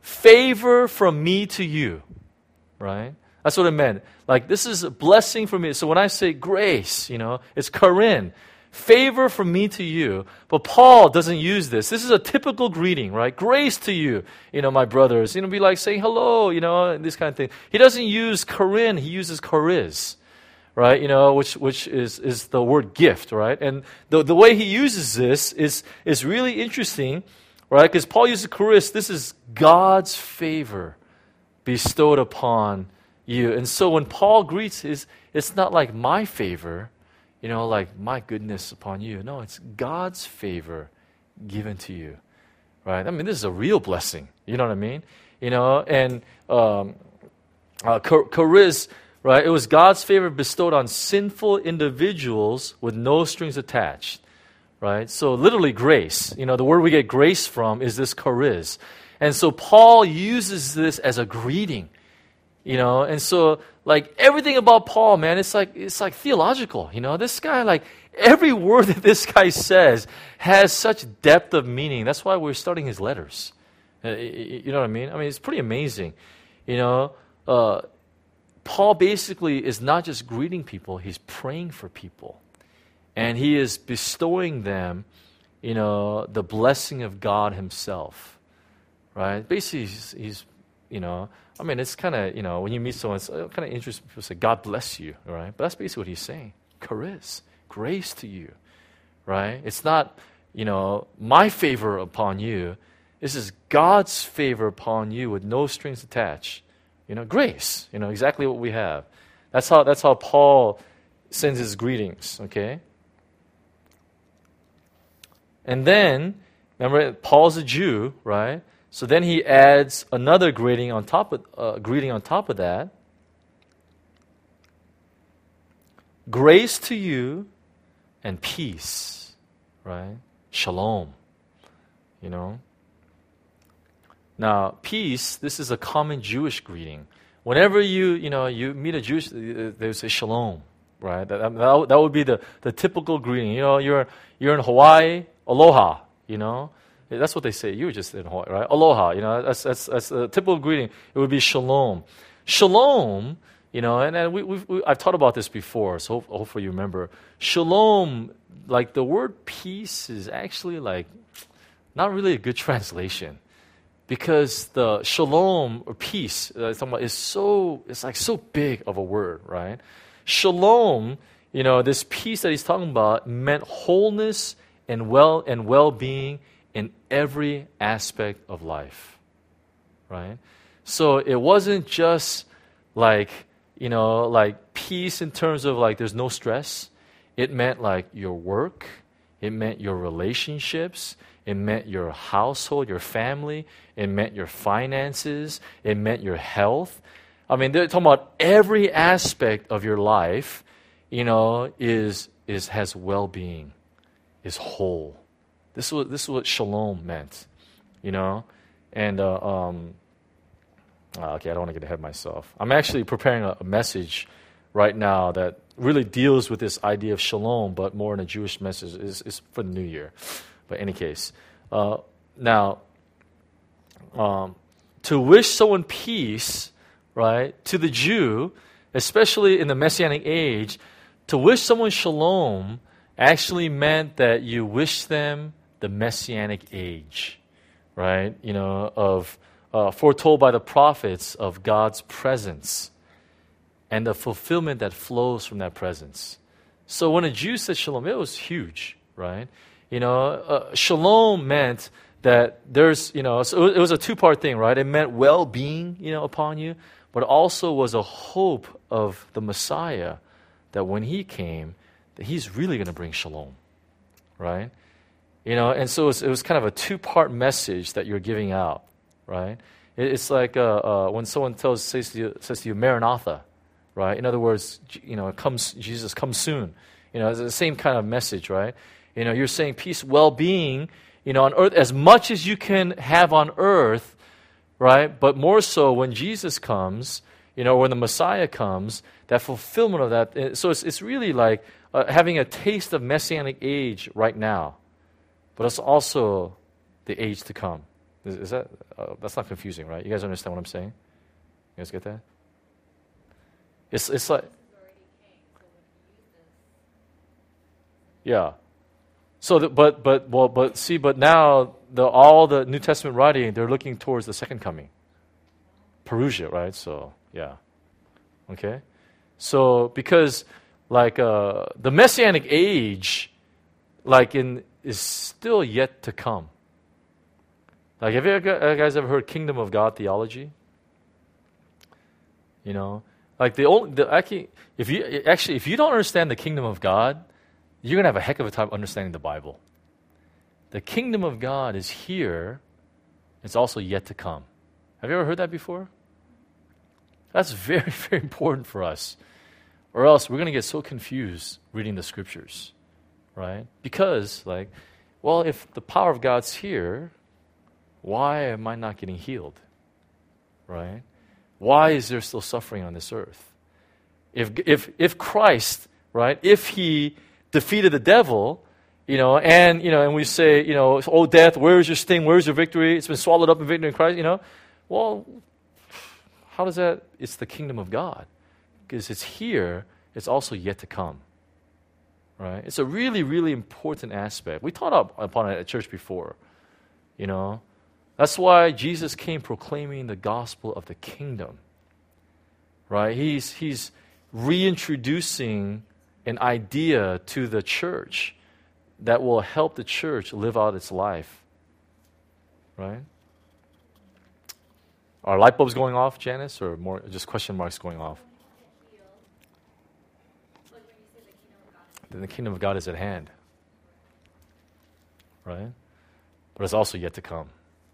favor from me to you, right? That's what it meant. Like, this is a blessing from me. So when I say grace, you know, it's charin, favor from me to you. But Paul doesn't use this. This is a typical greeting, right? Grace to you, you know, my brothers. You know, be like saying hello, you know, and this kind of thing. He doesn't use charin. He uses chariz, right? You know, which which is is the word gift, right? And the the way he uses this is is really interesting. Right? Because Paul uses charis, this is God's favor bestowed upon you. And so when Paul greets, his, it's not like my favor, you know, like my goodness upon you. No, it's God's favor given to you. Right? I mean, this is a real blessing. You know what I mean? You know, and um, uh, charis, right? It was God's favor bestowed on sinful individuals with no strings attached. Right? So literally grace, you know, the word we get grace from is this chariz. And so Paul uses this as a greeting, you know, and so like everything about Paul, man, it's like, it's like theological, you know, this guy, like every word that this guy says has such depth of meaning. That's why we're studying his letters. Uh, you know what I mean? I mean, it's pretty amazing, you know, uh, Paul basically is not just greeting people, he's praying for people. And he is bestowing them, you know, the blessing of God himself. right? Basically, he's, he's you know, I mean, it's kind of, you know, when you meet someone, it's kind of interesting. People say, God bless you, right? But that's basically what he's saying. Charis, grace to you, right? It's not, you know, my favor upon you. This is God's favor upon you with no strings attached. You know, grace, you know, exactly what we have. That's how, that's how Paul sends his greetings, okay? And then, remember, Paul's a Jew, right? So then he adds another greeting on top of uh, greeting on top of that. Grace to you and peace, right? Shalom, you know. Now, peace, this is a common Jewish greeting. Whenever you, you know, you meet a Jewish, they say shalom, right? That, that, that would be the, the typical greeting. You know, you're, you're in Hawaii, aloha, you know. That's what they say. You were just in Hawaii, right? Aloha, you know, that's, that's, that's a typical greeting. It would be shalom. Shalom, you know, and, and we, we've, we, I've taught about this before, so hope, hopefully you remember. Shalom, like the word peace is actually like not really a good translation. Because the shalom or peace uh, is so, it's like so big of a word, right? Shalom, you know, this peace that he's talking about meant wholeness and well and well-being in every aspect of life, right? So it wasn't just like, you know, like peace in terms of like there's no stress. It meant like your work. It meant your relationships. It meant your household, your family. It meant your finances. It meant your health. I mean, they're talking about every aspect of your life, you know, is, is has well-being, is whole. This is what, this is what shalom meant, you know. And, uh, um, uh, okay, I don't want to get ahead of myself. I'm actually preparing a, a message right now that really deals with this idea of shalom, but more in a Jewish message. Is is for the new year. But in any case, uh, now, um, to wish someone peace, right, to the Jew, especially in the Messianic age, to wish someone shalom actually meant that you wish them the Messianic age, right, you know, of uh, foretold by the prophets of God's presence and the fulfillment that flows from that presence. So when a Jew said shalom, it was huge, right? You know, uh, shalom meant that there's, you know, so it was a two-part thing, right? It meant well-being, you know, upon you, but also was a hope of the Messiah that when he came, that he's really going to bring shalom, right? You know, and so it was, it was kind of a two-part message that you're giving out, right? It, it's like uh, uh, when someone tells says to you, says to you, Maranatha, right? In other words, you know, comes Jesus, come soon. You know, it's the same kind of message, right? You know, you're saying peace, well-being, you know, on earth, as much as you can have on earth, right? But more so when Jesus comes, you know, when the Messiah comes, that fulfillment of that. So it's, it's really like uh, having a taste of Messianic age right now, but it's also the age to come. Is, is that, uh, that's not confusing, right? You guys understand what I'm saying? You guys get that? It's, it's like, yeah. So, the, but but well, but see, but now the all the New Testament writing, they're looking towards the second coming, Parousia, right? So yeah, okay. So because like uh, the Messianic age, like in is still yet to come. Like have you ever, guys ever heard Kingdom of God theology? You know, like the only the actually if you actually if you don't understand the Kingdom of God, you're going to have a heck of a time understanding the Bible. The kingdom of God is here. It's also yet to come. Have you ever heard that before? That's very, very important for us. Or else we're going to get so confused reading the scriptures, right? Because, like, well, if the power of God's here, why am I not getting healed, right? Why is there still suffering on this earth? If, if, if Christ, right, if he defeated the devil, you know, and, you know, and we say, you know, oh, death, where is your sting? Where is your victory? It's been swallowed up in victory in Christ, you know. Well, how does that? It's the kingdom of God. Because it's here, it's also yet to come, right? It's a really, really important aspect. We taught up upon it at church before, you know. That's why Jesus came proclaiming the gospel of the kingdom. Right? He's, he's reintroducing an idea to the church that will help the church live out its life. Right? Are light bulbs going off, Janice, or more just question marks going off? Then the kingdom of God is at hand. Right? But it's also yet to come.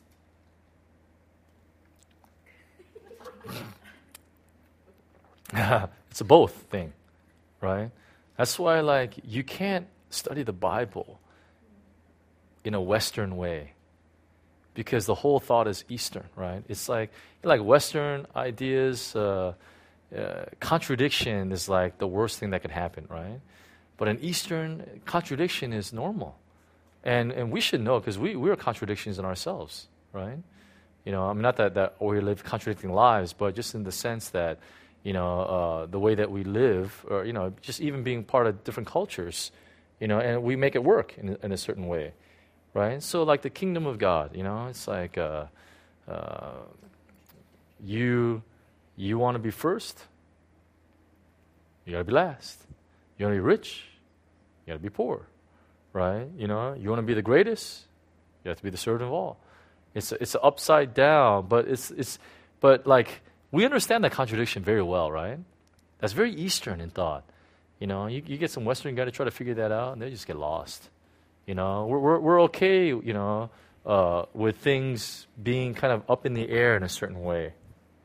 It's a both thing, right? That's why, like, you can't study the Bible in a Western way, because the whole thought is Eastern, right? It's like, like Western ideas, uh, uh, contradiction is like the worst thing that could happen, right? But in Eastern, contradiction is normal, and and we should know, because we we are contradictions in ourselves, right? You know, I mean, not that that we live contradicting lives, but just in the sense that, you know, uh, the way that we live, or, you know, just even being part of different cultures, you know, and we make it work in, in a certain way, right? So, like the kingdom of God, you know, it's like uh, uh, you you want to be first, you got to be last. You want to be rich, you got to be poor, right? You know, you want to be the greatest, you have to be the servant of all. It's a, it's a upside down, but it's it's but like. We understand that contradiction very well, right? That's very Eastern in thought. You know, you, you get some Western guy to try to figure that out, and they just get lost. You know, we're we're, we're okay, you know, uh, with things being kind of up in the air in a certain way.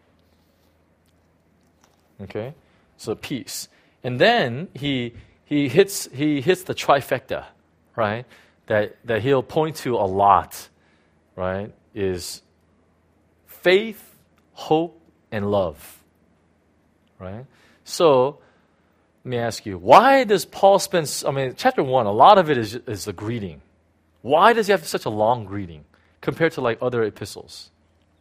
Okay, so peace, and then he he hits he hits the trifecta, right? That that he'll point to a lot, right? Is faith, hope, and love, right? So, let me ask you, why does Paul spend, I mean, chapter one, a lot of it is, is the greeting. Why does he have such a long greeting compared to like other epistles?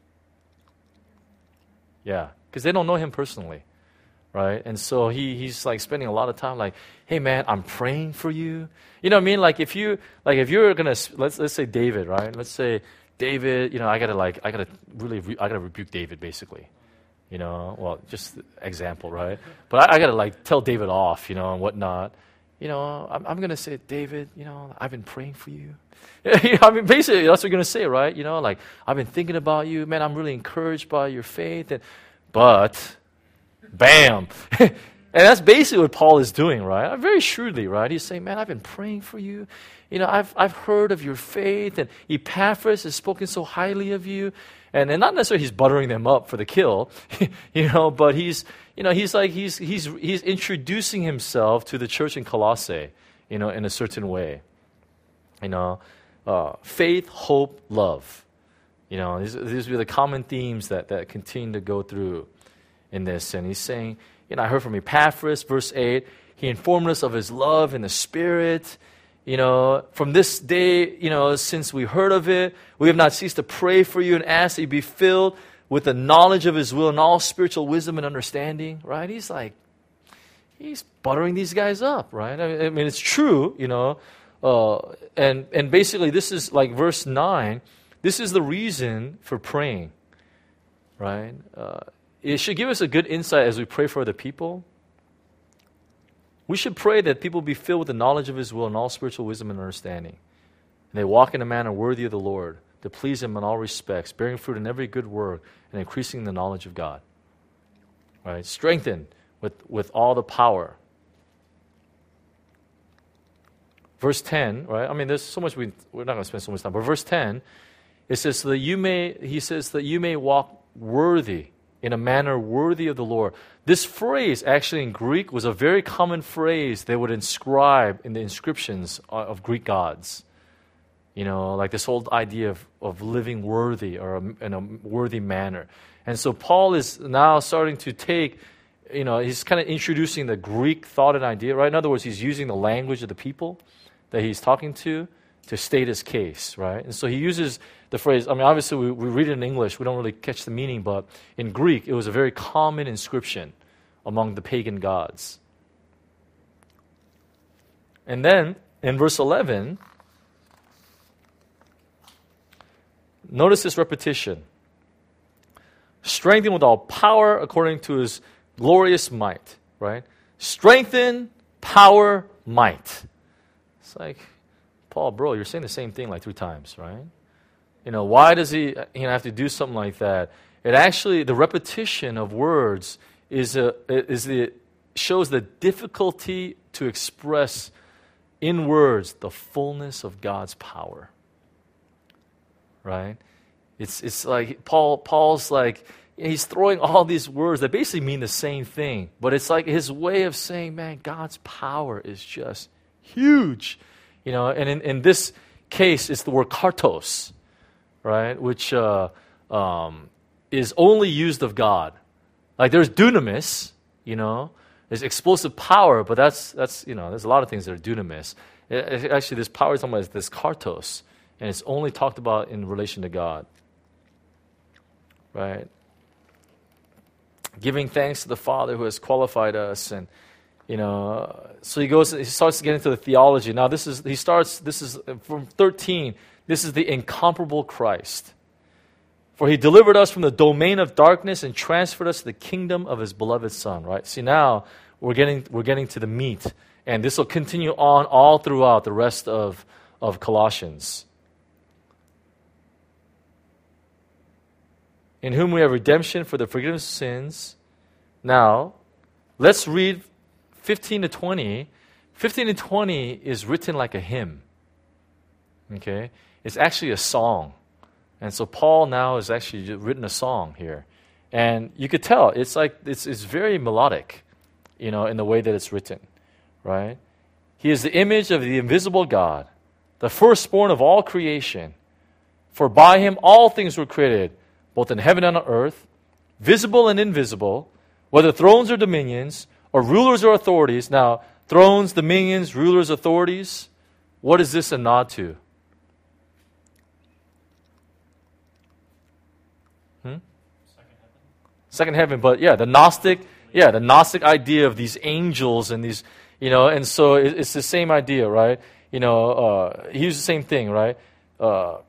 Yeah, because they don't know him personally, right? And so he he's like spending a lot of time like, hey man, I'm praying for you. You know what I mean? Like if you, like if you're going to, let's let's say David, right? Let's say David, you know, I got to like, I got to really, re- I got to rebuke David basically. You know, well, just example, right? But I, I got to like tell David off, you know, and whatnot. You know, I'm, I'm going to say, David, you know, I've been praying for you. I mean, basically, that's what you're going to say, right? You know, like, I've been thinking about you. Man, I'm really encouraged by your faith. And, but, bam. And that's basically what Paul is doing, right? Very shrewdly, right? He's saying, man, I've been praying for you. You know, I've I've heard of your faith, and Epaphras has spoken so highly of you. And, and not necessarily he's buttering them up for the kill, you know, but he's, you know, he's like, he's, he's, he's introducing himself to the church in Colossae, you know, in a certain way. You know, uh, faith, hope, love. You know, these, these are the common themes that, that continue to go through in this. And he's saying, you know, I heard from Epaphras, verse eight, he informed us of his love in the Spirit. You know, from this day, you know, since we heard of it, we have not ceased to pray for you and ask that you be filled with the knowledge of his will and all spiritual wisdom and understanding, right? He's like, he's buttering these guys up, right? I mean, I mean it's true, you know. Uh, and, and basically, this is like verse nine. This is the reason for praying, right? Uh, it should give us a good insight as we pray for other people. We should pray that people be filled with the knowledge of his will and all spiritual wisdom and understanding. And they walk in a manner worthy of the Lord, to please him in all respects, bearing fruit in every good work and increasing the knowledge of God. Right? Strengthened with, with all the power. Verse ten, right? I mean, there's so much, we, we're not going to spend so much time, but verse ten, it says, so that you may, he says, that you may walk worthy, in a manner worthy of the Lord. This phrase, actually in Greek, was a very common phrase they would inscribe in the inscriptions of Greek gods. You know, like this whole idea of, of living worthy or in a worthy manner. And so Paul is now starting to take, you know, he's kind of introducing the Greek thought and idea, right? In other words, he's using the language of the people that he's talking to to state his case, right? And so he uses the phrase, I mean, obviously we, we read it in English, we don't really catch the meaning, but in Greek, it was a very common inscription among the pagan gods. And then, in verse eleven, Notice this repetition. Strengthen with all power according to his glorious might, right? Strengthen, power, might. It's like, Paul, bro, you're saying the same thing like three times, right? You know, why does he you know, have to do something like that? It actually, the repetition of words is a, is the, shows the difficulty to express in words the fullness of God's power. Right? It's it's like Paul Paul's like he's throwing all these words that basically mean the same thing, but it's like his way of saying, man, God's power is just huge. You know, and in, in this case it's the word kartos, right? Which uh, um, is only used of God. Like there's dunamis, you know, there's explosive power, but that's that's you know, there's a lot of things that are dunamis. It, it, actually, this power is talking about this kartos, and it's only talked about in relation to God. Right? Giving thanks to the Father who has qualified us, and you know, so he goes. He starts to get into the theology. Now, this is he starts. This is from thirteen. This is the incomparable Christ. For he delivered us from the domain of darkness and transferred us to the kingdom of his beloved Son. Right. See, now we're getting we're getting to the meat, and this will continue on all throughout the rest of of Colossians. In whom we have redemption for the forgiveness of sins. Now, let's read fifteen to twenty. fifteen to twenty is written like a hymn. Okay? It's actually a song. And so Paul now has actually written a song here. And you could tell, it's like, it's, it's very melodic, you know, in the way that it's written. Right? He is the image of the invisible God, the firstborn of all creation. For by him all things were created, both in heaven and on earth, visible and invisible, whether thrones or dominions, or rulers or authorities. Now, thrones, dominions, rulers, authorities, what is this a nod to? Hmm? Second heaven. Second heaven, but yeah, the Gnostic, yeah, the Gnostic idea of these angels and these, you know, and so it, it's the same idea, right? You know, uh, he used the same thing, right? Uh,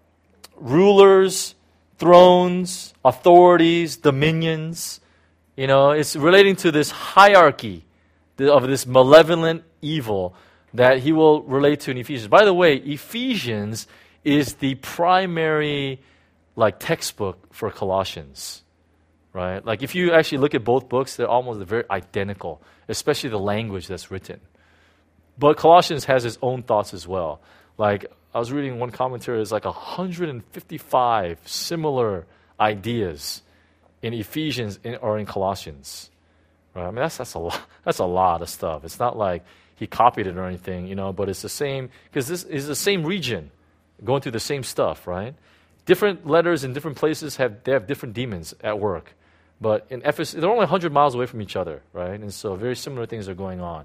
rulers, thrones, authorities, dominions. You know, it's relating to this hierarchy of this malevolent evil that he will relate to in Ephesians. By the way, Ephesians is the primary like textbook for Colossians. Right? Like if you actually look at both books, they're almost very identical, especially the language that's written. But Colossians has its own thoughts as well. Like I was reading one commentary, there's like one hundred fifty-five similar ideas in Ephesians in, or in Colossians. Right? I mean, that's that's a lot. That's a lot of stuff. It's not like he copied it or anything, you know. But it's the same because this is the same region, going through the same stuff, right? Different letters in different places have they have different demons at work, but in Ephesus they're only one hundred miles away from each other, right? And so very similar things are going on.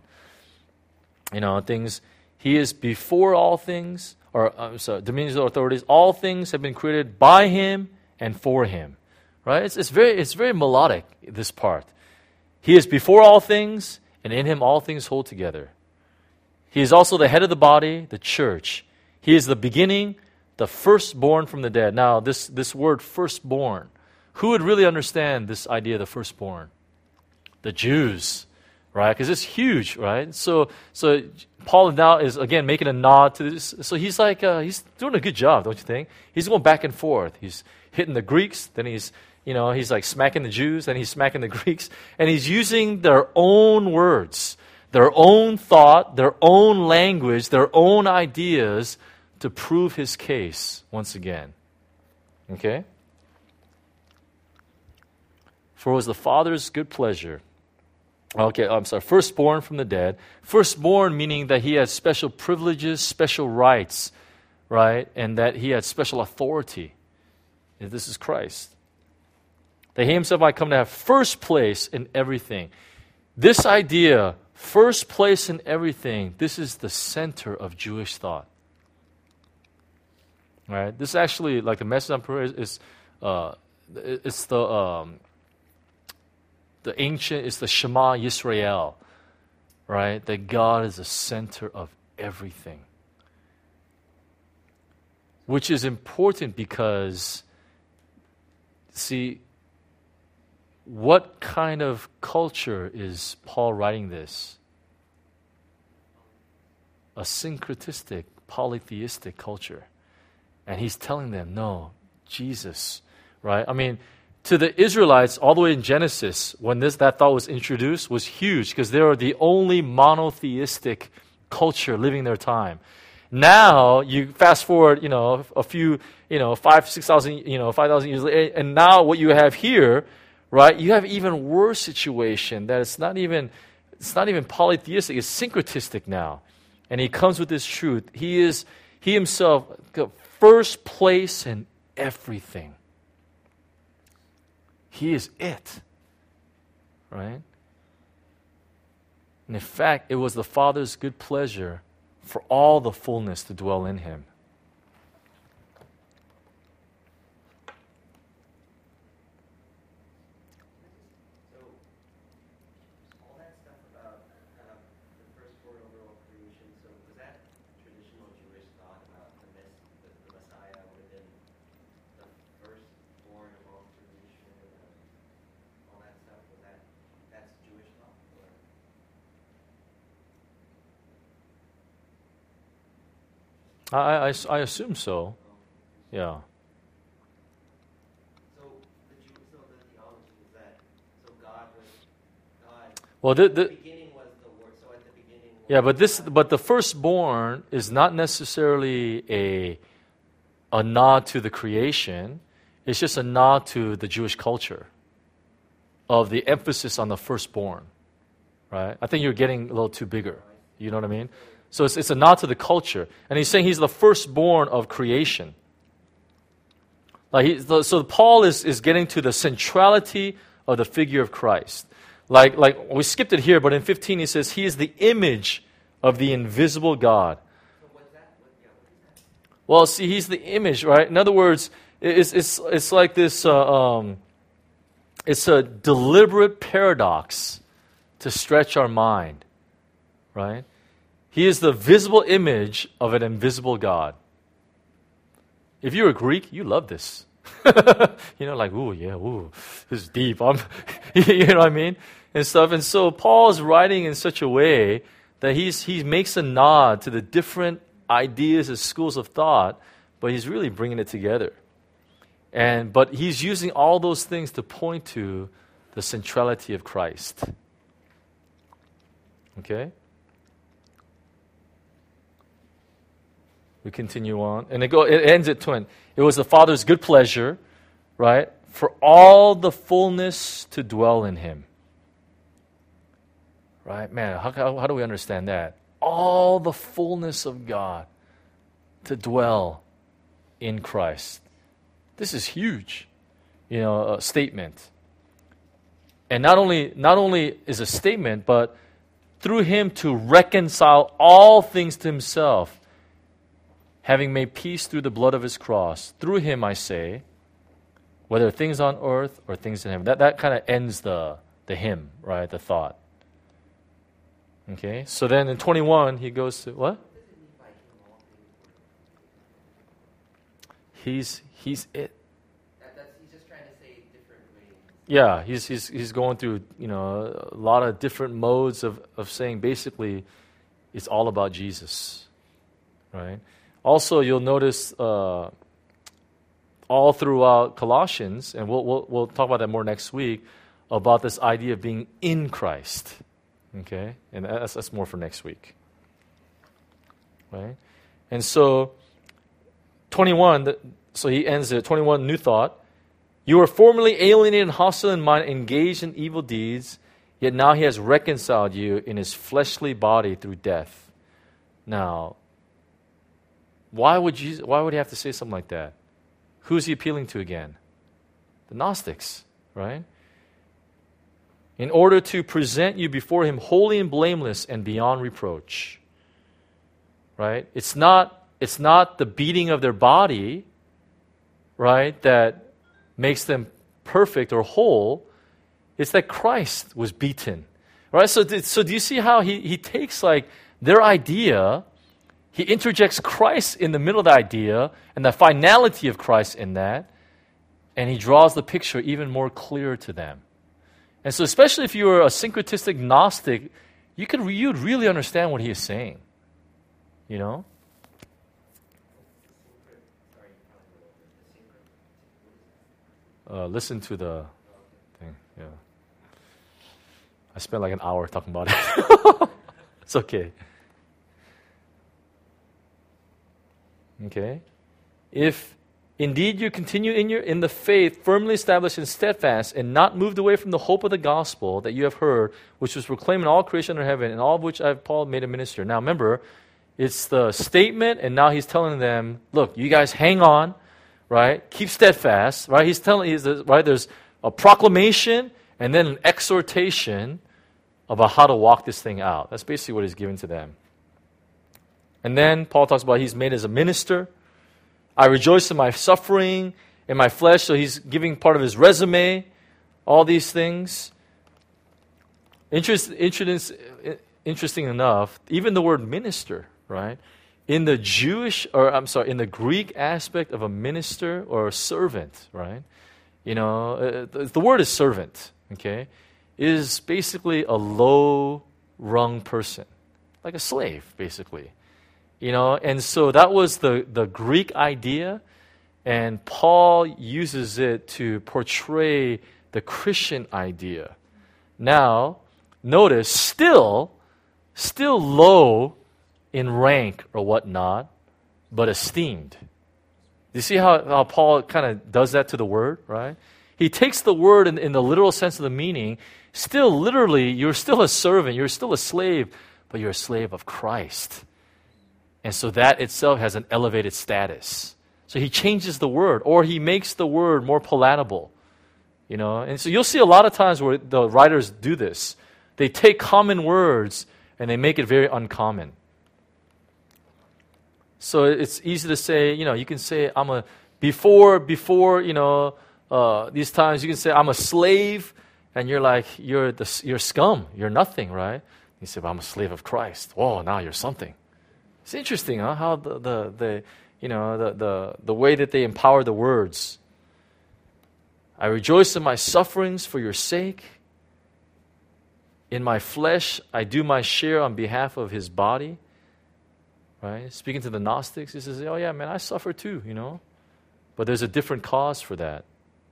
You know, things. He is before all things. Or uh, sorry, dominions or authorities, all things have been created by him and for him. Right? It's, it's very it's very melodic, this part. He is before all things, and in him all things hold together. He is also the head of the body, the church. He is the beginning, the firstborn from the dead. Now, this, this word firstborn, who would really understand this idea of the firstborn? The Jews. Right? Because it's huge, right? So so Paul now is, again, making a nod to this. So he's like, uh, he's doing a good job, don't you think? He's going back and forth. He's hitting the Greeks, then he's, you know, he's like smacking the Jews, then he's smacking the Greeks. And he's using their own words, their own thought, their own language, their own ideas to prove his case once again. Okay? For it was the Father's good pleasure. Okay, I'm sorry, firstborn from the dead. Firstborn meaning that he had special privileges, special rights, right? And that he had special authority. And this is Christ. That he himself might come to have first place in everything. This idea, first place in everything, this is the center of Jewish thought. Right? This is actually, like the message on prayer is, is uh, it's the... Um, The ancient, it's the Shema Yisrael, right? That God is the center of everything. which is important because, see, what kind of culture is Paul writing this? A syncretistic, polytheistic culture. And he's telling them, no, Jesus, right? I mean, to the Israelites, all the way in Genesis, when this that thought was introduced, was huge because they were the only monotheistic culture living their time. Now you fast forward, you know, a few, you know, five, six thousand, you know, five thousand years later, and now what you have here, right? You have even worse situation that it's not even, it's not even polytheistic; it's syncretistic now. And he comes with this truth. He is, he himself, first place in everything. He is it, right? And in fact, it was the Father's good pleasure for all the fullness to dwell in him. So, all that stuff about uh, the firstborn over all creation, so was that traditional Jewish thought about the, mess, the, the Messiah would have been the firstborn of all creation, uh, all that stuff? Was that, that's Jewish thought? Or? I, I, I assume so. Yeah. So the Jew, so the theology is that so God was God. Well, the, the the, beginning was the word. So at the beginning. Was yeah, but this, God. but the firstborn is not necessarily a a nod to the creation. It's just a nod to the Jewish culture of the emphasis on the firstborn, right? I think you're getting a little too bigger. You know what I mean? So it's, it's a nod to the culture. And he's saying he's the firstborn of creation. Like he, so Paul is, is getting to the centrality of the figure of Christ. Like, like we skipped it here, but in fifteen he says he is the image of the invisible God. So what's that? What, yeah, what is that? Well, see, he's the image, right? In other words, it's, it's, it's like this, uh, um, it's a deliberate paradox to stretch our mind, right? He is the visible image of an invisible God. If you're a Greek, you love this. You know, like, ooh, yeah, ooh, this is deep. I'm, you know what I mean? And stuff. And so Paul is writing in such a way that he's, he makes a nod to the different ideas and schools of thought, but he's really bringing it together. And but he's using all those things to point to the centrality of Christ. Okay? We continue on. And it, go, it ends at twin. It was the Father's good pleasure, right, for all the fullness to dwell in him. Right? Man, how, how, how do we understand that? All the fullness of God to dwell in Christ. This is huge, you know, a statement. And not only, not only is a statement, but through him to reconcile all things to himself, having made peace through the blood of his cross. Through him, I say, whether things on earth or things in heaven. That, that kind of ends the, the hymn, right, the thought. Okay, so then in twenty-one, he goes to, what? He's, he's it. That, that's, he's just trying to say different ways. Yeah, he's, he's, he's going through, you know, a lot of different modes of, of saying basically it's all about Jesus, right? Also, you'll notice uh, all throughout Colossians, and we'll, we'll we'll talk about that more next week, about this idea of being in Christ. Okay, and that's that's more for next week, right? And so, twenty-one. So he ends it. twenty-one. New thought. You were formerly alienated and hostile in mind, engaged in evil deeds. Yet now he has reconciled you in his fleshly body through death. Now. Why would Jesus, why would he have to say something like that? Who's he appealing to again? The Gnostics, right? In order to present you before him holy and blameless and beyond reproach. Right? It's not, it's not the beating of their body, right, that makes them perfect or whole. It's that Christ was beaten. Right? So, so do you see how he, he takes like their idea he interjects Christ in the middle of the idea and the finality of Christ in that, and he draws the picture even more clear to them. And so especially if you were a syncretistic Gnostic, you could re- you'd really understand what he is saying. You know? Sorry, you probably went over the secret. What is that? Uh, listen to the thing. Yeah. I spent like an hour talking about it. It's okay. Okay. If indeed you continue in your in the faith, firmly established and steadfast, and not moved away from the hope of the gospel that you have heard, which was proclaimed in all creation under heaven, and all of which I have Paul made a minister. Now remember, it's the statement, and now he's telling them, look, you guys hang on, right? Keep steadfast, right? He's telling, he's, right? There's a proclamation and then an exhortation about how to walk this thing out. That's basically what he's giving to them. And then Paul talks about he's made as a minister. I rejoice in my suffering, in my flesh. So he's giving part of his resume, all these things. Interest, interest, interesting enough, even the word minister, right? In the Jewish, or I'm sorry, in the Greek aspect of a minister or a servant, right? You know, uh, the, the word is servant, okay? Is basically a low-rung person, like a slave, basically. You know, and so that was the, the Greek idea, and Paul uses it to portray the Christian idea. Now, notice, still, still low in rank or whatnot, but esteemed. You see how, how Paul kind of does that to the word, right? He takes the word in, in the literal sense of the meaning. Still, literally, you're still a servant, you're still a slave, but you're a slave of Christ. And so that itself has an elevated status. So he changes the word, or he makes the word more palatable. You know, and so you'll see a lot of times where the writers do this. They take common words and they make it very uncommon. So it's easy to say, you know, you can say, I'm a, before, before, you know, uh, these times you can say, I'm a slave, and you're like, you're the, you're scum, you're nothing, right? You say, well, I'm a slave of Christ. Whoa, now you're something. It's interesting, huh? How the, the, the you know, the, the, the way that they empower the words. I rejoice in my sufferings for your sake. In my flesh, I do my share on behalf of his body. Right? Speaking to the Gnostics, he says, oh yeah, man, I suffer too, you know. But there's a different cause for that.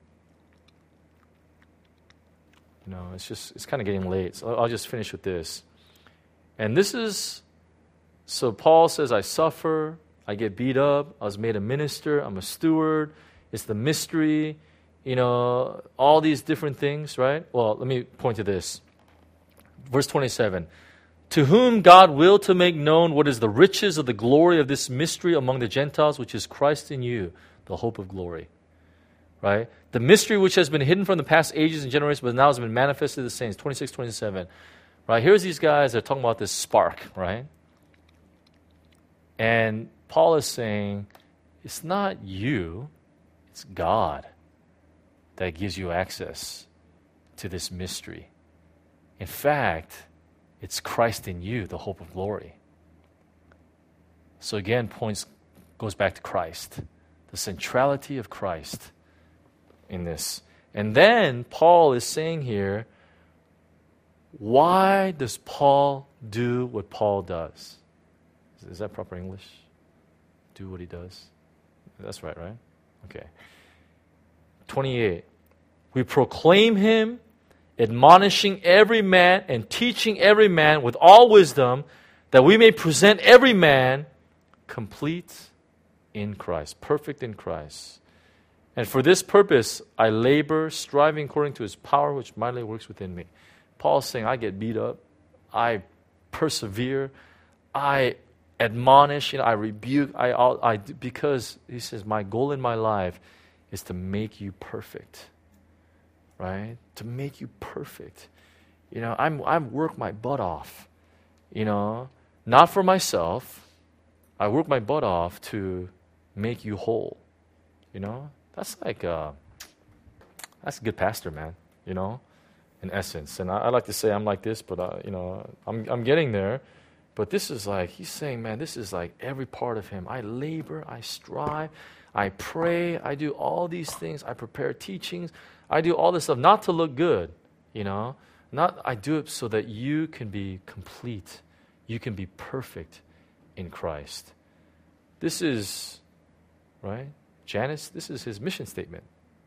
You know, it's just, it's kind of getting late. So I'll just finish with this. And this is, so Paul says, I suffer, I get beat up, I was made a minister, I'm a steward, it's the mystery, you know, all these different things, right? Well, let me point to this. Verse twenty-seven. To whom God willed to make known what is the riches of the glory of this mystery among the Gentiles, which is Christ in you, the hope of glory. Right? The mystery which has been hidden from the past ages and generations, but now has been manifested to the saints. twenty-six, twenty-seven. Right? Here's these guys that are talking about this spark, right? And Paul is saying, it's not you, it's God that gives you access to this mystery. In fact, it's Christ in you, the hope of glory. So again, points goes back to Christ, the centrality of Christ in this. And then Paul is saying here, why does Paul do what Paul does? Is that proper English? Do what he does? That's right, right? Okay. twenty-eight. We proclaim him, admonishing every man and teaching every man with all wisdom, that we may present every man complete in Christ, perfect in Christ. And for this purpose, I labor, striving according to his power, which mightily works within me. Paul's saying, I get beat up, I persevere, I admonish, you know, I rebuke, I, I, because he says, my goal in my life is to make you perfect. Right? To make you perfect. You know, I'm I've worked my butt off. You know, not for myself. I work my butt off to make you whole. You know, that's like uh, that's a good pastor, man. You know, in essence. And I, I like to say I'm like this, but uh, you know, I'm I'm getting there. But this is like, he's saying, man, this is like every part of him. I labor, I strive, I pray, I do all these things, I prepare teachings, I do all this stuff, not to look good, you know. Not, I do it so that you can be complete, you can be perfect in Christ. This is, right? Janice, this is his mission statement.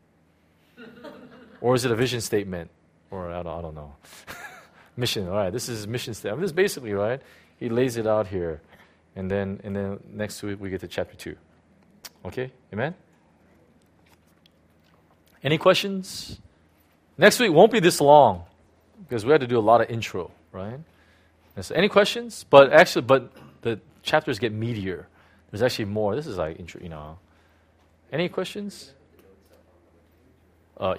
Or is it a vision statement? Or I don't, I don't know. Mission, all right, this is his mission statement. This is basically, right? He lays it out here. And then and then next week we get to chapter two. Okay? Amen? Any questions? Next week won't be this long because we had to do a lot of intro, right? And so any questions? But actually, but the chapters get meatier. There's actually more. This is like intro, you know. Any questions?